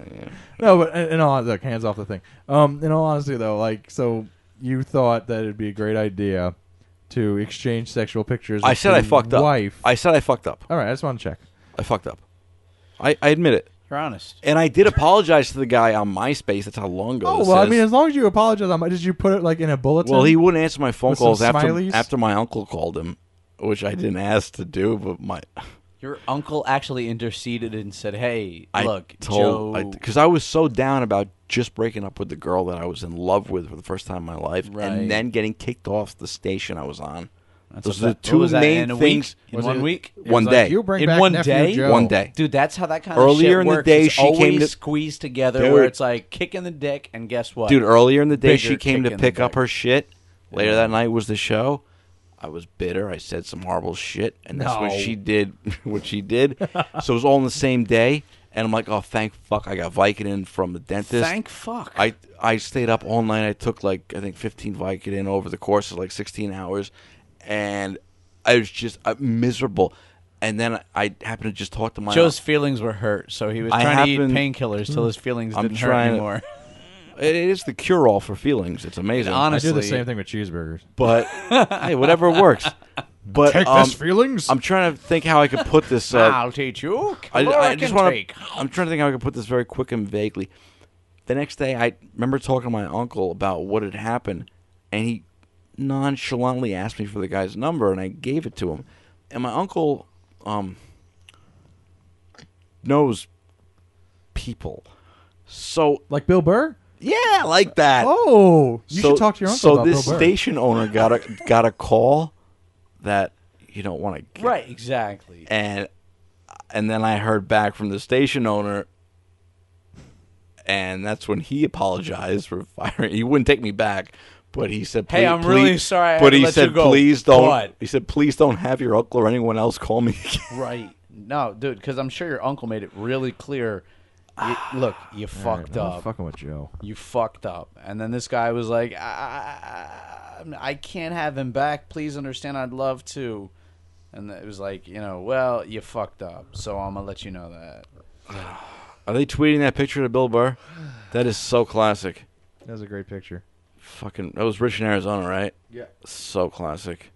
No, but in all look, hands off the thing. In all honesty, though, like, so you thought that it'd be a great idea to exchange sexual pictures.
I
with
said I
your
fucked up.
wife.
I said I fucked up.
All right, I just want to check.
I fucked up. I admit it.
You're honest.
And I did apologize to the guy on MySpace. That's how long ago
Oh
this
well, I
is.
mean, as long as you apologize, did you put it like in a bulletin?
Well, he wouldn't answer my phone
With some
calls
smileys?
after my uncle called him, which I didn't ask to do. But
Your uncle actually interceded and said, "Hey,
I
look,
told
Joe."
because I was so down about just breaking up with the girl that I was in love with for the first time in my life,
Right.
and then getting kicked off the station I was on.
That's
Those
a
are the
fa-
two
what was that,
main
in a
things.
Week? In
Was
one
it-
week?
It was
One
like,
day.
You bring
In
back
one
nephew
day?
Joe.
One day.
Dude, that's how that kind
Earlier
of shit
in the
works.
day,
It's
she came
always
to-
squeezed together
Dude.
where it's like kicking the dick, and guess what?
Dude, earlier in the day,
Bigger
she came to
kick in the
pick up
dick.
her shit. Later that night was the show. I was bitter. I said some horrible shit, and that's what
No.
she did. What she did. So it was all on the same day, and I'm like, oh, thank fuck, I got Vicodin from the dentist.
Thank fuck.
I stayed up all night. I took I think 15 Vicodin over the course of 16 hours, and I was just miserable. And then I happened to just talk to my
Joe's feelings were hurt, so he was
I
trying to eat
happened-
painkillers till his feelings
I'm
didn't hurt
trying to-
anymore.
It is the cure-all for feelings. It's amazing.
I
Honestly,
do the same thing with cheeseburgers.
But hey, whatever works. But
Take this, feelings.
I'm trying to think how I could put this.
I'll teach you.
I
caloric
just want
intake.
to. I'm trying to think how I could put this very quick and vaguely. The next day, I remember talking to my uncle about what had happened, and he nonchalantly asked me for the guy's number, and I gave it to him. And my uncle knows people, so
Like Bill Burr?
yeah, like that.
Oh, you should talk to your uncle
So
about
this
Bill Burr.
station owner got a call that you don't want to get.
Right, exactly.
And then I heard back from the station owner, and that's when he apologized for firing. He wouldn't take me back, but he said,
Hey,
"Please-
I'm really
please-"
sorry I had
But
to
he
let
said,
you go,
"Please don't."
but-
He said, "Please don't have your uncle or anyone else call me again."
Right. No, dude, because I'm sure your uncle made it really clear. Look, you fucked
I'm
up.
fucking with Joe.
You fucked up. And then this guy was like, I can't have him back. Please understand, I'd love to. And it was like, well, you fucked up. So I'm going to let you know that.
Are they tweeting that picture to Bill Burr? That is so classic.
That was a great picture.
Fucking, that was Rich in Arizona, right?
Yeah.
So classic.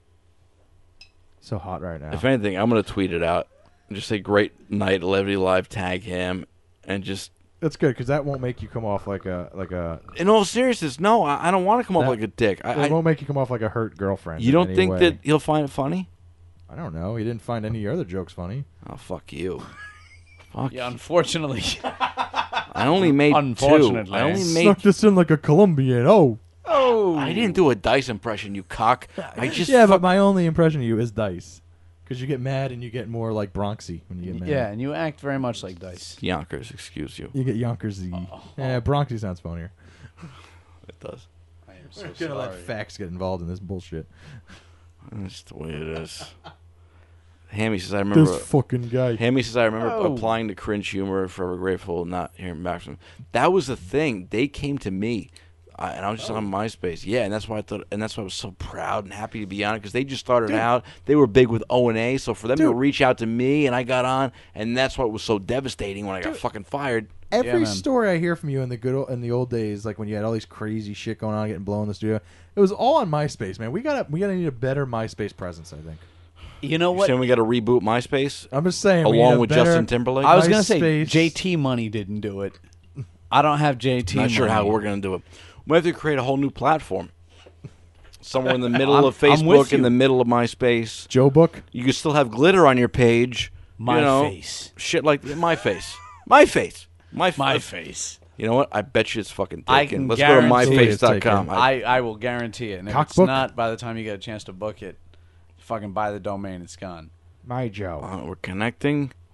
So hot right now.
If anything, I'm gonna tweet it out and just say "Great night, Levity Live." Tag him, and just.
That's good because that won't make you come off like a.
In all seriousness, no, I don't want to come off
That-
like a dick.
It won't make you come off like a hurt girlfriend.
You
in
don't
any
think
way.
that he'll find it funny?
I don't know. He didn't find any of your other jokes funny.
Oh, fuck you. Fuck.
Yeah, unfortunately.
I only made two.
Unfortunately.
I only made.
Snuck this in like a Colombian. Oh.
I didn't do a Dice impression, you cock. I just.
Yeah, but my only impression of you is Dice. Because you get mad and you get more like Bronxy when you get mad.
Yeah, and you act very much like Dice.
Yonkers, excuse you.
You get Yonkersy. Yeah, Bronxy sounds funnier.
It does.
I am so
I'm gonna let
sorry.
facts get involved in this bullshit.
That's the way it is. Hammy says, I remember.
This fucking guy.
Hammy says, I remember
Oh.
applying to Cringe Humor, Forever Grateful, not hearing back from them. That was the thing. They came to me, and I was just on MySpace. Yeah, and that's why I was so proud and happy to be on it, because they just started out. They were big with O&A, so for them to
Dude.
reach out to me, and I got on, and that's why it was so devastating when I got fucking fired.
Every
Yeah, man.
story I hear from you in the old days, like when you had all these crazy shit going on, getting blown in the studio, it was all on MySpace, man. We gotta need a better MySpace presence, I think.
You know
You're
what?
saying we got to reboot MySpace?
I'm just saying. we need
Along
a
with
better-
Justin Timberlake?
I was going to say,
MySpace.
JT Money didn't do it. I don't have JT
Not sure how
money.
we're going to do it. We have to create a whole new platform. Somewhere in the middle
I'm-
of
I'm with
Facebook, in
you.
the middle of MySpace.
Joe Book.
You can still have glitter on your page.
My
you know,
face.
Shit like my face. My face. My
face.
You know what? I bet you it's fucking
I
taken.
can
Let's go to
guarantee
it's
myface.com.
taken.
I will guarantee it. And if it's
Cockbook?
not, by the time you get a chance to book it, fucking buy the domain, it's gone.
My Joe.
We're connecting.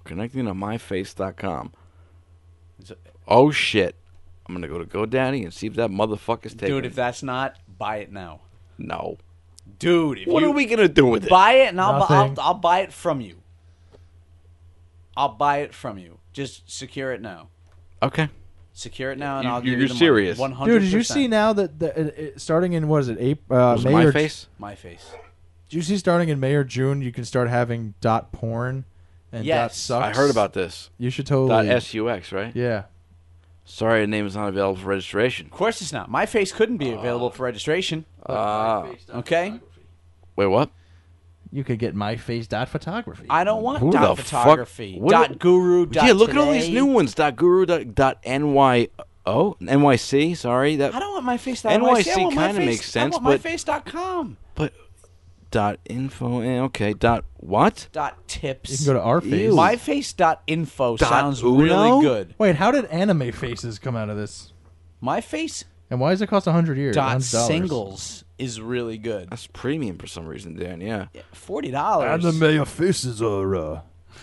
Connecting to myface.com.
Is it-
Oh, shit. I'm going to go to GoDaddy and see if that motherfucker's taking
Dude, if that's not, buy it now.
No.
Dude, if
What
you
are we going to do with it?
buy it and
Nothing.
I'll buy it from you. I'll buy it from you. Just secure it now.
Okay.
Secure it now, and
You-
I'll give you
you're
the
serious.
money. 100%.
Dude, did you see now that starting in what is it, April,
Was
May
my
or
face?
My face.
Did you see starting in May or June you can start having .porn and
Yes.
.sucks?
I heard about this.
You should totally.
.sux, right?
Yeah.
Sorry, the name is not available for registration.
Of course it's not. My face couldn't be available for registration. Okay?
Wait, what?
You could get myface.photography.
I don't want
Who the
dot
fuck-
photography.
what-
Dot guru.
Yeah, look at all these
today.
new ones. .guru, .nyc, sorry.
I don't want my face.
NYC
I want my
kinda
face-
makes sense,
I want
but-
myface.com.
But .info, okay, what?
Dot tips.
You can go to our face.
Ew.
Myface.info
Dot
sounds
Uno?
really good.
Wait, how did anime faces come out of this?
Myface.
And why does it cost 100 years?
Dot
$100?
singles is really good.
That's premium for some reason, Dan, yeah.
$40.
Anime faces are,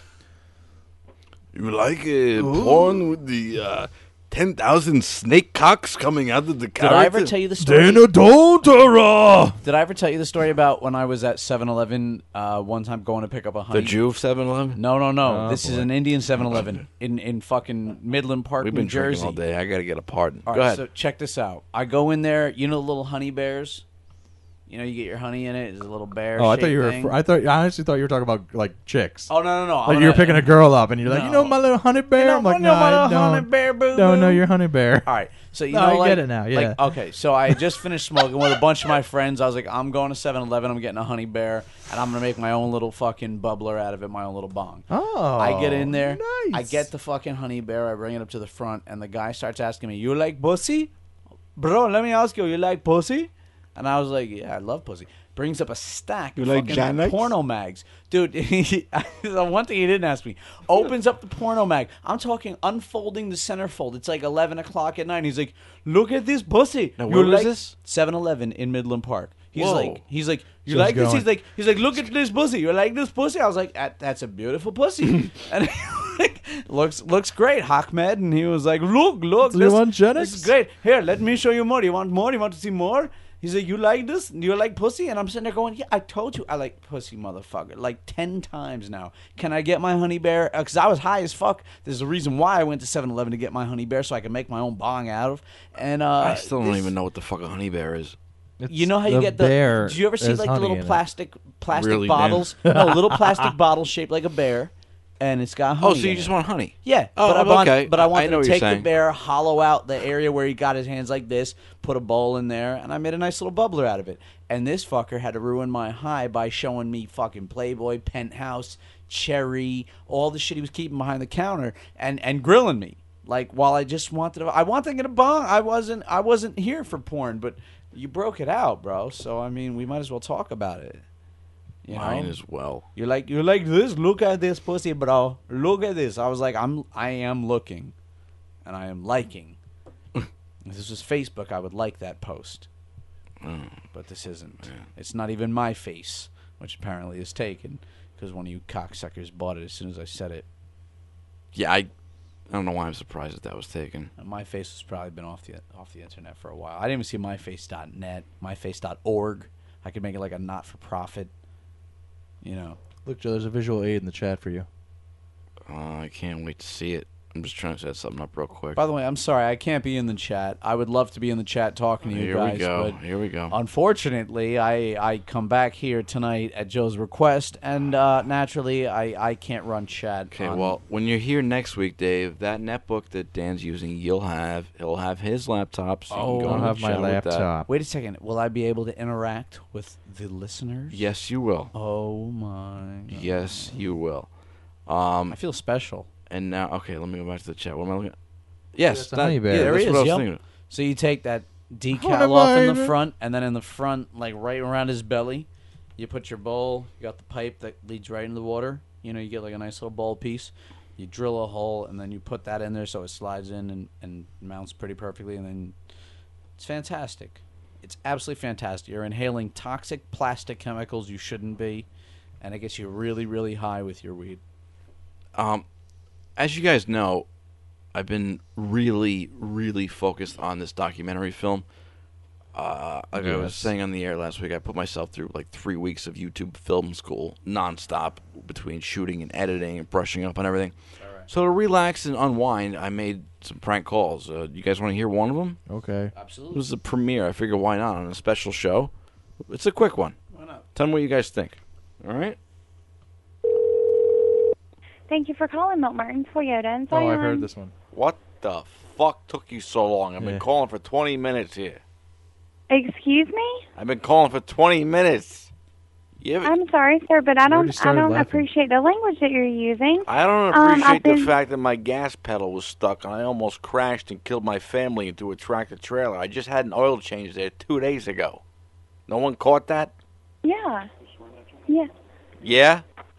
You like porn with the 10,000 snake cocks coming out of the
Did I ever tell you the story?
Dana don't,
Did I ever tell you the story about when I was at 7-Eleven one time going to pick up a honey?
The Jew of 7-Eleven?
No.
Oh,
This is
boy.
an Indian 7-Eleven in fucking Midland Park,
We've
New
been
Jersey.
drinking all day. I got to get a pardon.
All
Go
right,
ahead.
so check this out. I go in there. You know the little honey bears? You know, you get your honey in it. It's a little bear.
Oh, I thought you were.
thing.
I honestly thought you were talking about like chicks.
Oh no.
Like you were picking a girl up, and you're like,
No.
you know, my little honey bear. I'm like,
no,
no,
my
I
little
don't.
honey bear, boo.
Don't know your honey bear.
All right, so you
No,
know,
I
like,
get it now, yeah.
Like, okay, so I just finished smoking with a bunch of my friends. I was like, I'm going to 7-Eleven. I'm getting a honey bear, and I'm gonna make my own little fucking bubbler out of it, my own little bong.
Oh,
I get in there.
Nice.
I get the fucking honey bear. I bring it up to the front, and the guy starts asking me, "You like pussy, bro? Let me ask you, you like pussy?" And I was like, "Yeah, I love pussy." Brings up a stack of
like
fucking
Xanax?
porno mags, dude. The one thing he didn't ask me. Opens up the porno mag. I'm talking unfolding the centerfold. It's like 11 o'clock at night. He's like, "Look at this pussy."
Now,
You
where was
like
this?
7-Eleven in Midland Park. He's
Whoa.
like, you
So
like
he's
this?
going-
He's like, look at this pussy. You like this pussy? I was like, that's a beautiful pussy. And looks great, Ahmed. And he was like, look,
Do you
this,
want Gen
this
X?
is great. Here, let me show you more. You want more? You want to see more? He's like, you like this? You like pussy? And I'm sitting there going, yeah, I told you I like pussy, motherfucker. Like 10 times now. Can I get my honey bear? Because I was high as fuck. There's a reason why I went to 7-Eleven to get my honey bear so I could make my own bong out of. And
I still don't
this-
even know what the fuck a honey bear is.
You know how you get the
bear.
Did you ever see
has
like the
honey
little
in it.
plastic
Really,
bottles? No, little plastic bottles shaped like a bear, and it's got honey.
Oh, so you
in
just
it.
want honey?
Yeah,
Oh,
but I want,
okay.
but I
I
wanted
know
to
what you're
take the
saying.
bear, hollow out the area where he got his hands like this, put a bowl in there, and I made a nice little bubbler out of it. And this fucker had to ruin my high by showing me fucking Playboy, Penthouse, Cherry, all the shit he was keeping behind the counter, and grilling me. Like while I just wanted to get a bong. I wasn't here for porn, but you broke it out, bro. So I mean, we might as well talk about it. You
Mine
know?
as well.
You like this? Look at this pussy, bro. Look at this. I was like, I am looking, and I am liking. If this was Facebook, I would like that post, but this isn't. It's not even my face, which apparently is taken because one of you cocksuckers bought it as soon as I said it.
Yeah, I don't know why I'm surprised that was taken.
And my face has probably been off the internet for a while. I didn't even see myface.net, myface.org. I could make it like a not-for-profit. You know.
Look, Joe, there's a visual aid in the chat for you.
I can't wait to see it. I'm just trying to set something up real quick.
By the way, I'm sorry I can't be in the chat. I would love to be in the chat talking to you
Here
guys.
we go.
But
Here we go.
unfortunately, I come back here tonight at Joe's request, and naturally, I can't run chat.
Okay,
on-
well, when you're here next week, Dave, that netbook that Dan's using, he'll have his laptop. So you can go
I'll
and
have my
chat with that.
laptop.
wait a second. Will I be able to interact with the listeners?
Yes, you will.
Oh my. God.
Yes, you will.
I feel special.
And now, okay, let me go back to the chat. What am I looking at? Yes,
That's a honey bear.
yeah,
There
that's
he
what I
is,
was
yep.
thinking.
So you take that decal
What am
off in
I-
the front, and then in the front, like right around his belly, you put your bowl. You got the pipe that leads right into the water. You know, you get like a nice little bowl piece. You drill a hole, and then you put that in there so it slides in and mounts pretty perfectly, and then it's fantastic. It's absolutely fantastic. You're inhaling toxic plastic chemicals you shouldn't be, and it gets you really, really high with your weed.
as you guys know, I've been really, really focused on this documentary film. Like I was saying on the air last week, I put myself through like 3 weeks of YouTube film school nonstop between shooting and editing and brushing up on everything. So to relax and unwind, I made some prank calls. You guys want to hear one of them?
Okay.
Absolutely.
It was a premiere. I figured why not on a special show. It's a quick one.
Why not?
Tell me what you guys think. All right?
Thank you for calling Mount Martin Toyota and
Oh, I
Zion.
heard this one.
What the fuck took you so long? I've been
Yeah.
calling for 20 minutes here.
Excuse me?
I've been calling for 20 minutes.
I'm sorry, sir, but I
already
don't
started laughing.
appreciate the language that you're using.
I don't
I've
appreciate the
been-
fact that my gas pedal was stuck and I almost crashed and killed my family into a tractor trailer. I just had an oil change there 2 days ago. No one caught that?
Yeah. Yeah.
Yeah?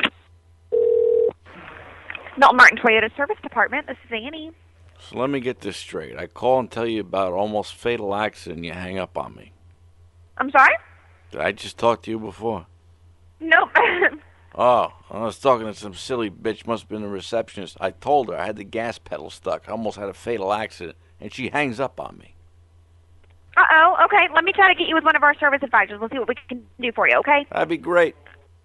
Milton Martin Toyota Service Department. This is Annie.
So let me get this straight. I call and tell you about an almost fatal accident and you hang up on me.
I'm sorry?
Did I just talk to you before?
Nope.
Oh, I was talking to some silly bitch, must have been the receptionist. I told her I had the gas pedal stuck. I almost had a fatal accident, and she hangs up on me.
Uh-oh. Okay, let me try to get you with one of our service advisors. We'll see what we can do for you, okay?
That'd be great.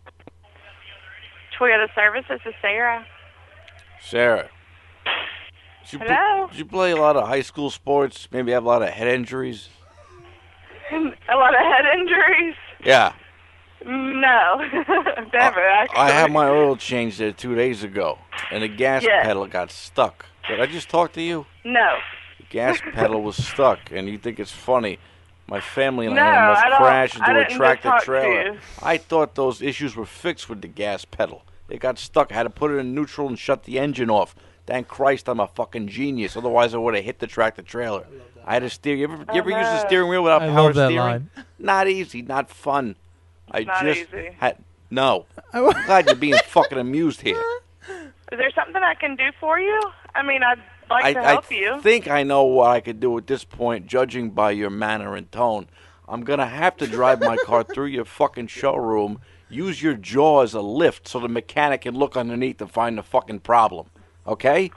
Toyota Service, this is Sarah.
Sarah.
Hello?
Did you play a lot of high school sports? Maybe have a lot of head injuries?
A lot of head injuries?
Yeah.
No. Never, actually.
I had my oil changed there 2 days ago, and the gas
Yeah.
pedal got stuck. Did I just talk to you?
No.
The gas pedal was stuck, and you think it's funny. My family and
No,
I almost
I don't-
crashed
I
into a
didn't just
tractor
talk to
trailer.
you.
I thought those issues were fixed with the gas pedal. It got stuck. I had to put it in neutral and shut the engine off. Thank Christ I'm a fucking genius. Otherwise I would have hit the tractor trailer. I had to steer. You ever use the steering wheel without
I
power
love that
steering?
line.
Not easy. Not fun. I
Not
just
easy.
had no. I'm glad you're being fucking amused here.
Is there something I can do for you? I mean, I'd like to
I
help you.
think I know what I could do at this point, judging by your manner and tone. I'm gonna have to drive my car through your fucking showroom, use your jaw as a lift so the mechanic can look underneath and find the fucking problem. Okay?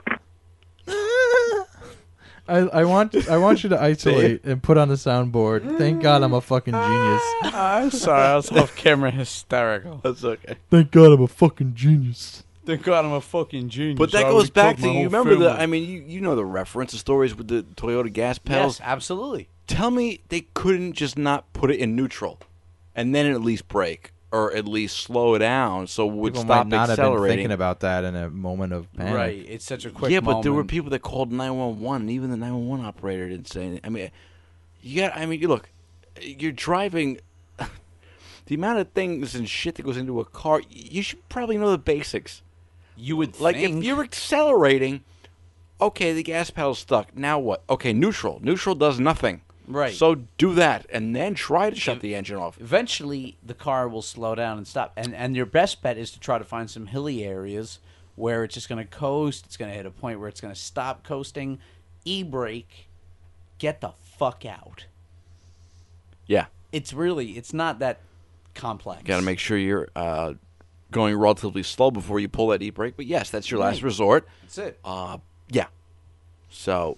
I want you to isolate and put on the soundboard. Thank God I'm a fucking genius.
I'm sorry, I was off camera hysterical.
That's okay.
Thank God I'm a fucking genius.
Thank God I'm a fucking genius.
But that
I
goes
would
back
cook
to
my
you
whole
remember the
family.
I mean you know the reference, the stories with the Toyota gas pedals.
Yes, absolutely.
Tell me they couldn't just not put it in neutral and then at least brake or at least slow it down so it would
People
stop
might not have been
accelerating.
thinking about that in a moment of panic.
Right, it's such a quick
Yeah, but there were
moment.
people that called 911 and even the 911 operator didn't say anything. I mean, you look, you're driving the amount of things and shit that goes into a car, you should probably know the basics.
You would
Like
think.
if you're accelerating, okay, the gas pedal's stuck. Now what? Okay, neutral. Neutral does nothing.
Right.
So do that and then try to shut the engine off.
Eventually, the car will slow down and stop. And your best bet is to try to find some hilly areas where it's just going to coast. It's going to hit a point where it's going to stop coasting. E-brake. Get the fuck out.
Yeah.
It's not that complex.
Got to make sure you're going relatively slow before you pull that e-brake. But yes, that's your last resort.
That's it.
Yeah. So.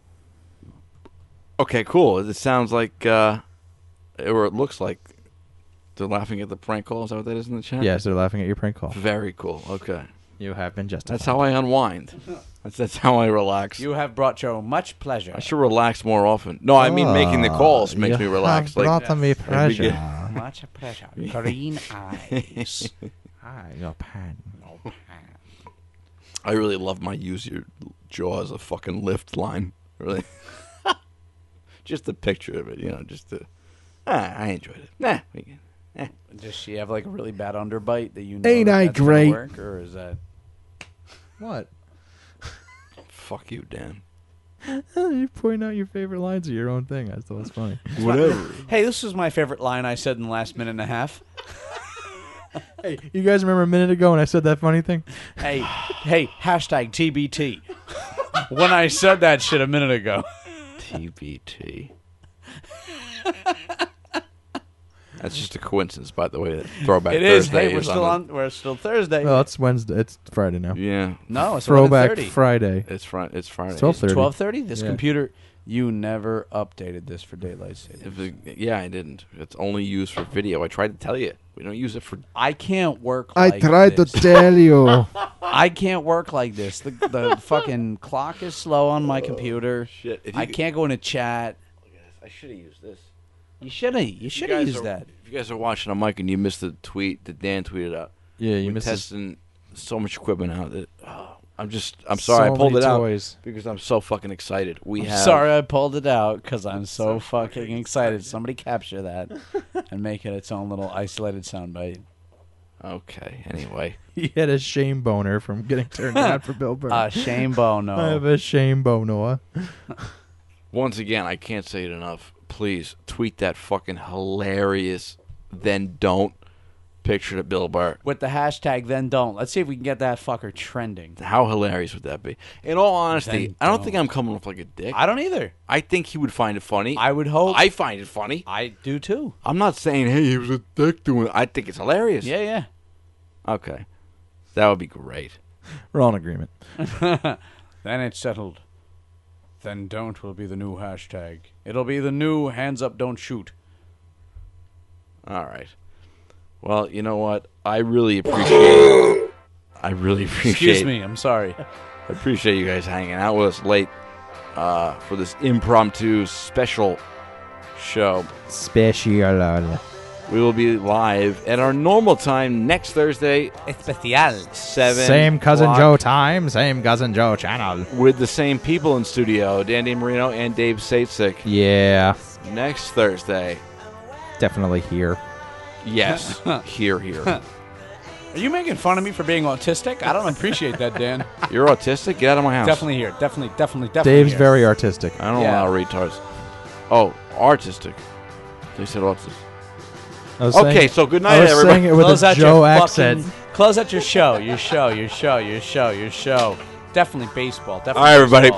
Okay, cool. It sounds like, or it looks like, they're laughing at the prank call. Is that what that is in the chat?
Yes, they're laughing at your prank call.
Very cool. Okay.
You have been justified.
That's how I unwind. That's how I relax.
You have brought Joe much pleasure.
I should relax more often. No, I mean making the calls makes me relax.
You
Like,
have brought me pleasure.
Much pleasure. Green eyes.
Hi, your pen.
I really love my use your jaw as a fucking lift line. Really. Just the picture of it, just the. I enjoyed it. Nah, we can.
Does she have like a really bad underbite that you know
Ain't
that
I
that's gonna
great?
work, or is that
What?
Fuck you, Dan.
You point out your favorite lines of your own thing. I thought it was funny.
Whatever.
Hey, this was my favorite line I said in the last minute and a half.
Hey, you guys remember a minute ago when I said that funny thing?
Hey, hashtag TBT. When I said that shit a minute ago.
TBT. That's just a coincidence, by the way. That Throwback
It is.
Thursday
Hey, we're
is
still
on.
We're still Thursday.
Well, it's Wednesday. It's Friday now.
Yeah,
No, it's
Throwback
11:30.
Friday.
it's Friday.
It's 12:30.
12:30. This
Yeah.
computer, you never updated this for daylight savings.
Yeah, I didn't. It's only used for video. I tried to tell you. We don't use it for.
I can't work.
I
like
tried
this.
to tell you.
I can't work like this. The fucking clock is slow on my computer.
Shit. If
I can't go into chat.
I should have used this.
You should have. You should have used that.
If you guys are watching on mic and you missed the tweet that Dan tweeted out,
Yeah, you
we're
missed this.
testing so much equipment out that I'm sorry
So
I pulled
many
it out
toys.
because I'm so fucking excited. We have
Sorry, I pulled it out because I'm so fucking excited. Somebody capture that and make it its own little isolated soundbite.
Okay. Anyway,
He had a shame boner from getting turned down for Bill Burr.
Shame Bono.
I have a shame boner.
once again, I can't say it enough. Please tweet that fucking hilarious "then don't" picture to Bill Burr.
With the hashtag then don't. Let's see if we can get that fucker trending.
How hilarious would that be? In all honesty,
Then
I don't
don't.
think I'm coming off like a dick.
I don't either.
I think he would find it funny.
I would hope.
I find it funny.
I do too.
I'm not saying, hey, he was a dick doing it. I think it's hilarious.
Yeah, yeah.
Okay. That would be great.
We're all in agreement.
Then it's settled. Then don't will be the new hashtag. It'll be the new hands up, don't shoot.
All right. Well, you know what? I really appreciate
Excuse me, I'm sorry.
I appreciate you guys hanging out with us late for this impromptu special show.
Special.
We will be live at our normal time next Thursday,
Especial.
7
Same Cousin
o'clock,
Joe time, same Cousin Joe channel.
with the same people in studio, Dan DeMarino and Dave Satzik.
Yeah,
Next Thursday.
definitely here.
Yes. Here.
Are you making fun of me for being autistic? I don't appreciate that, Dan.
You're autistic? Get out of my house.
Definitely here. Definitely
Dave's
here.
very artistic.
I don't
Yeah.
allow retards. Oh, artistic. They said autistic.
I was
Okay,
saying-
so good
I
night,
was
everybody.
saying it with
Close
a
out
Joe
your
accent.
fucking, close out your show. Your show. Definitely baseball. Definitely
All right, everybody.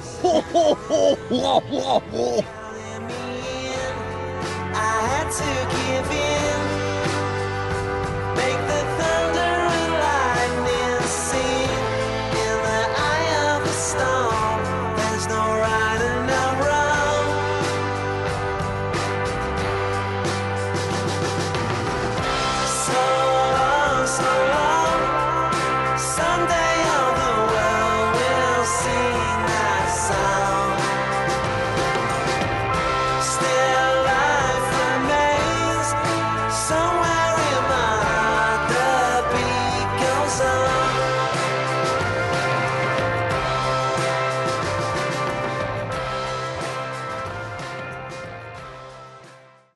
baseball.
I had to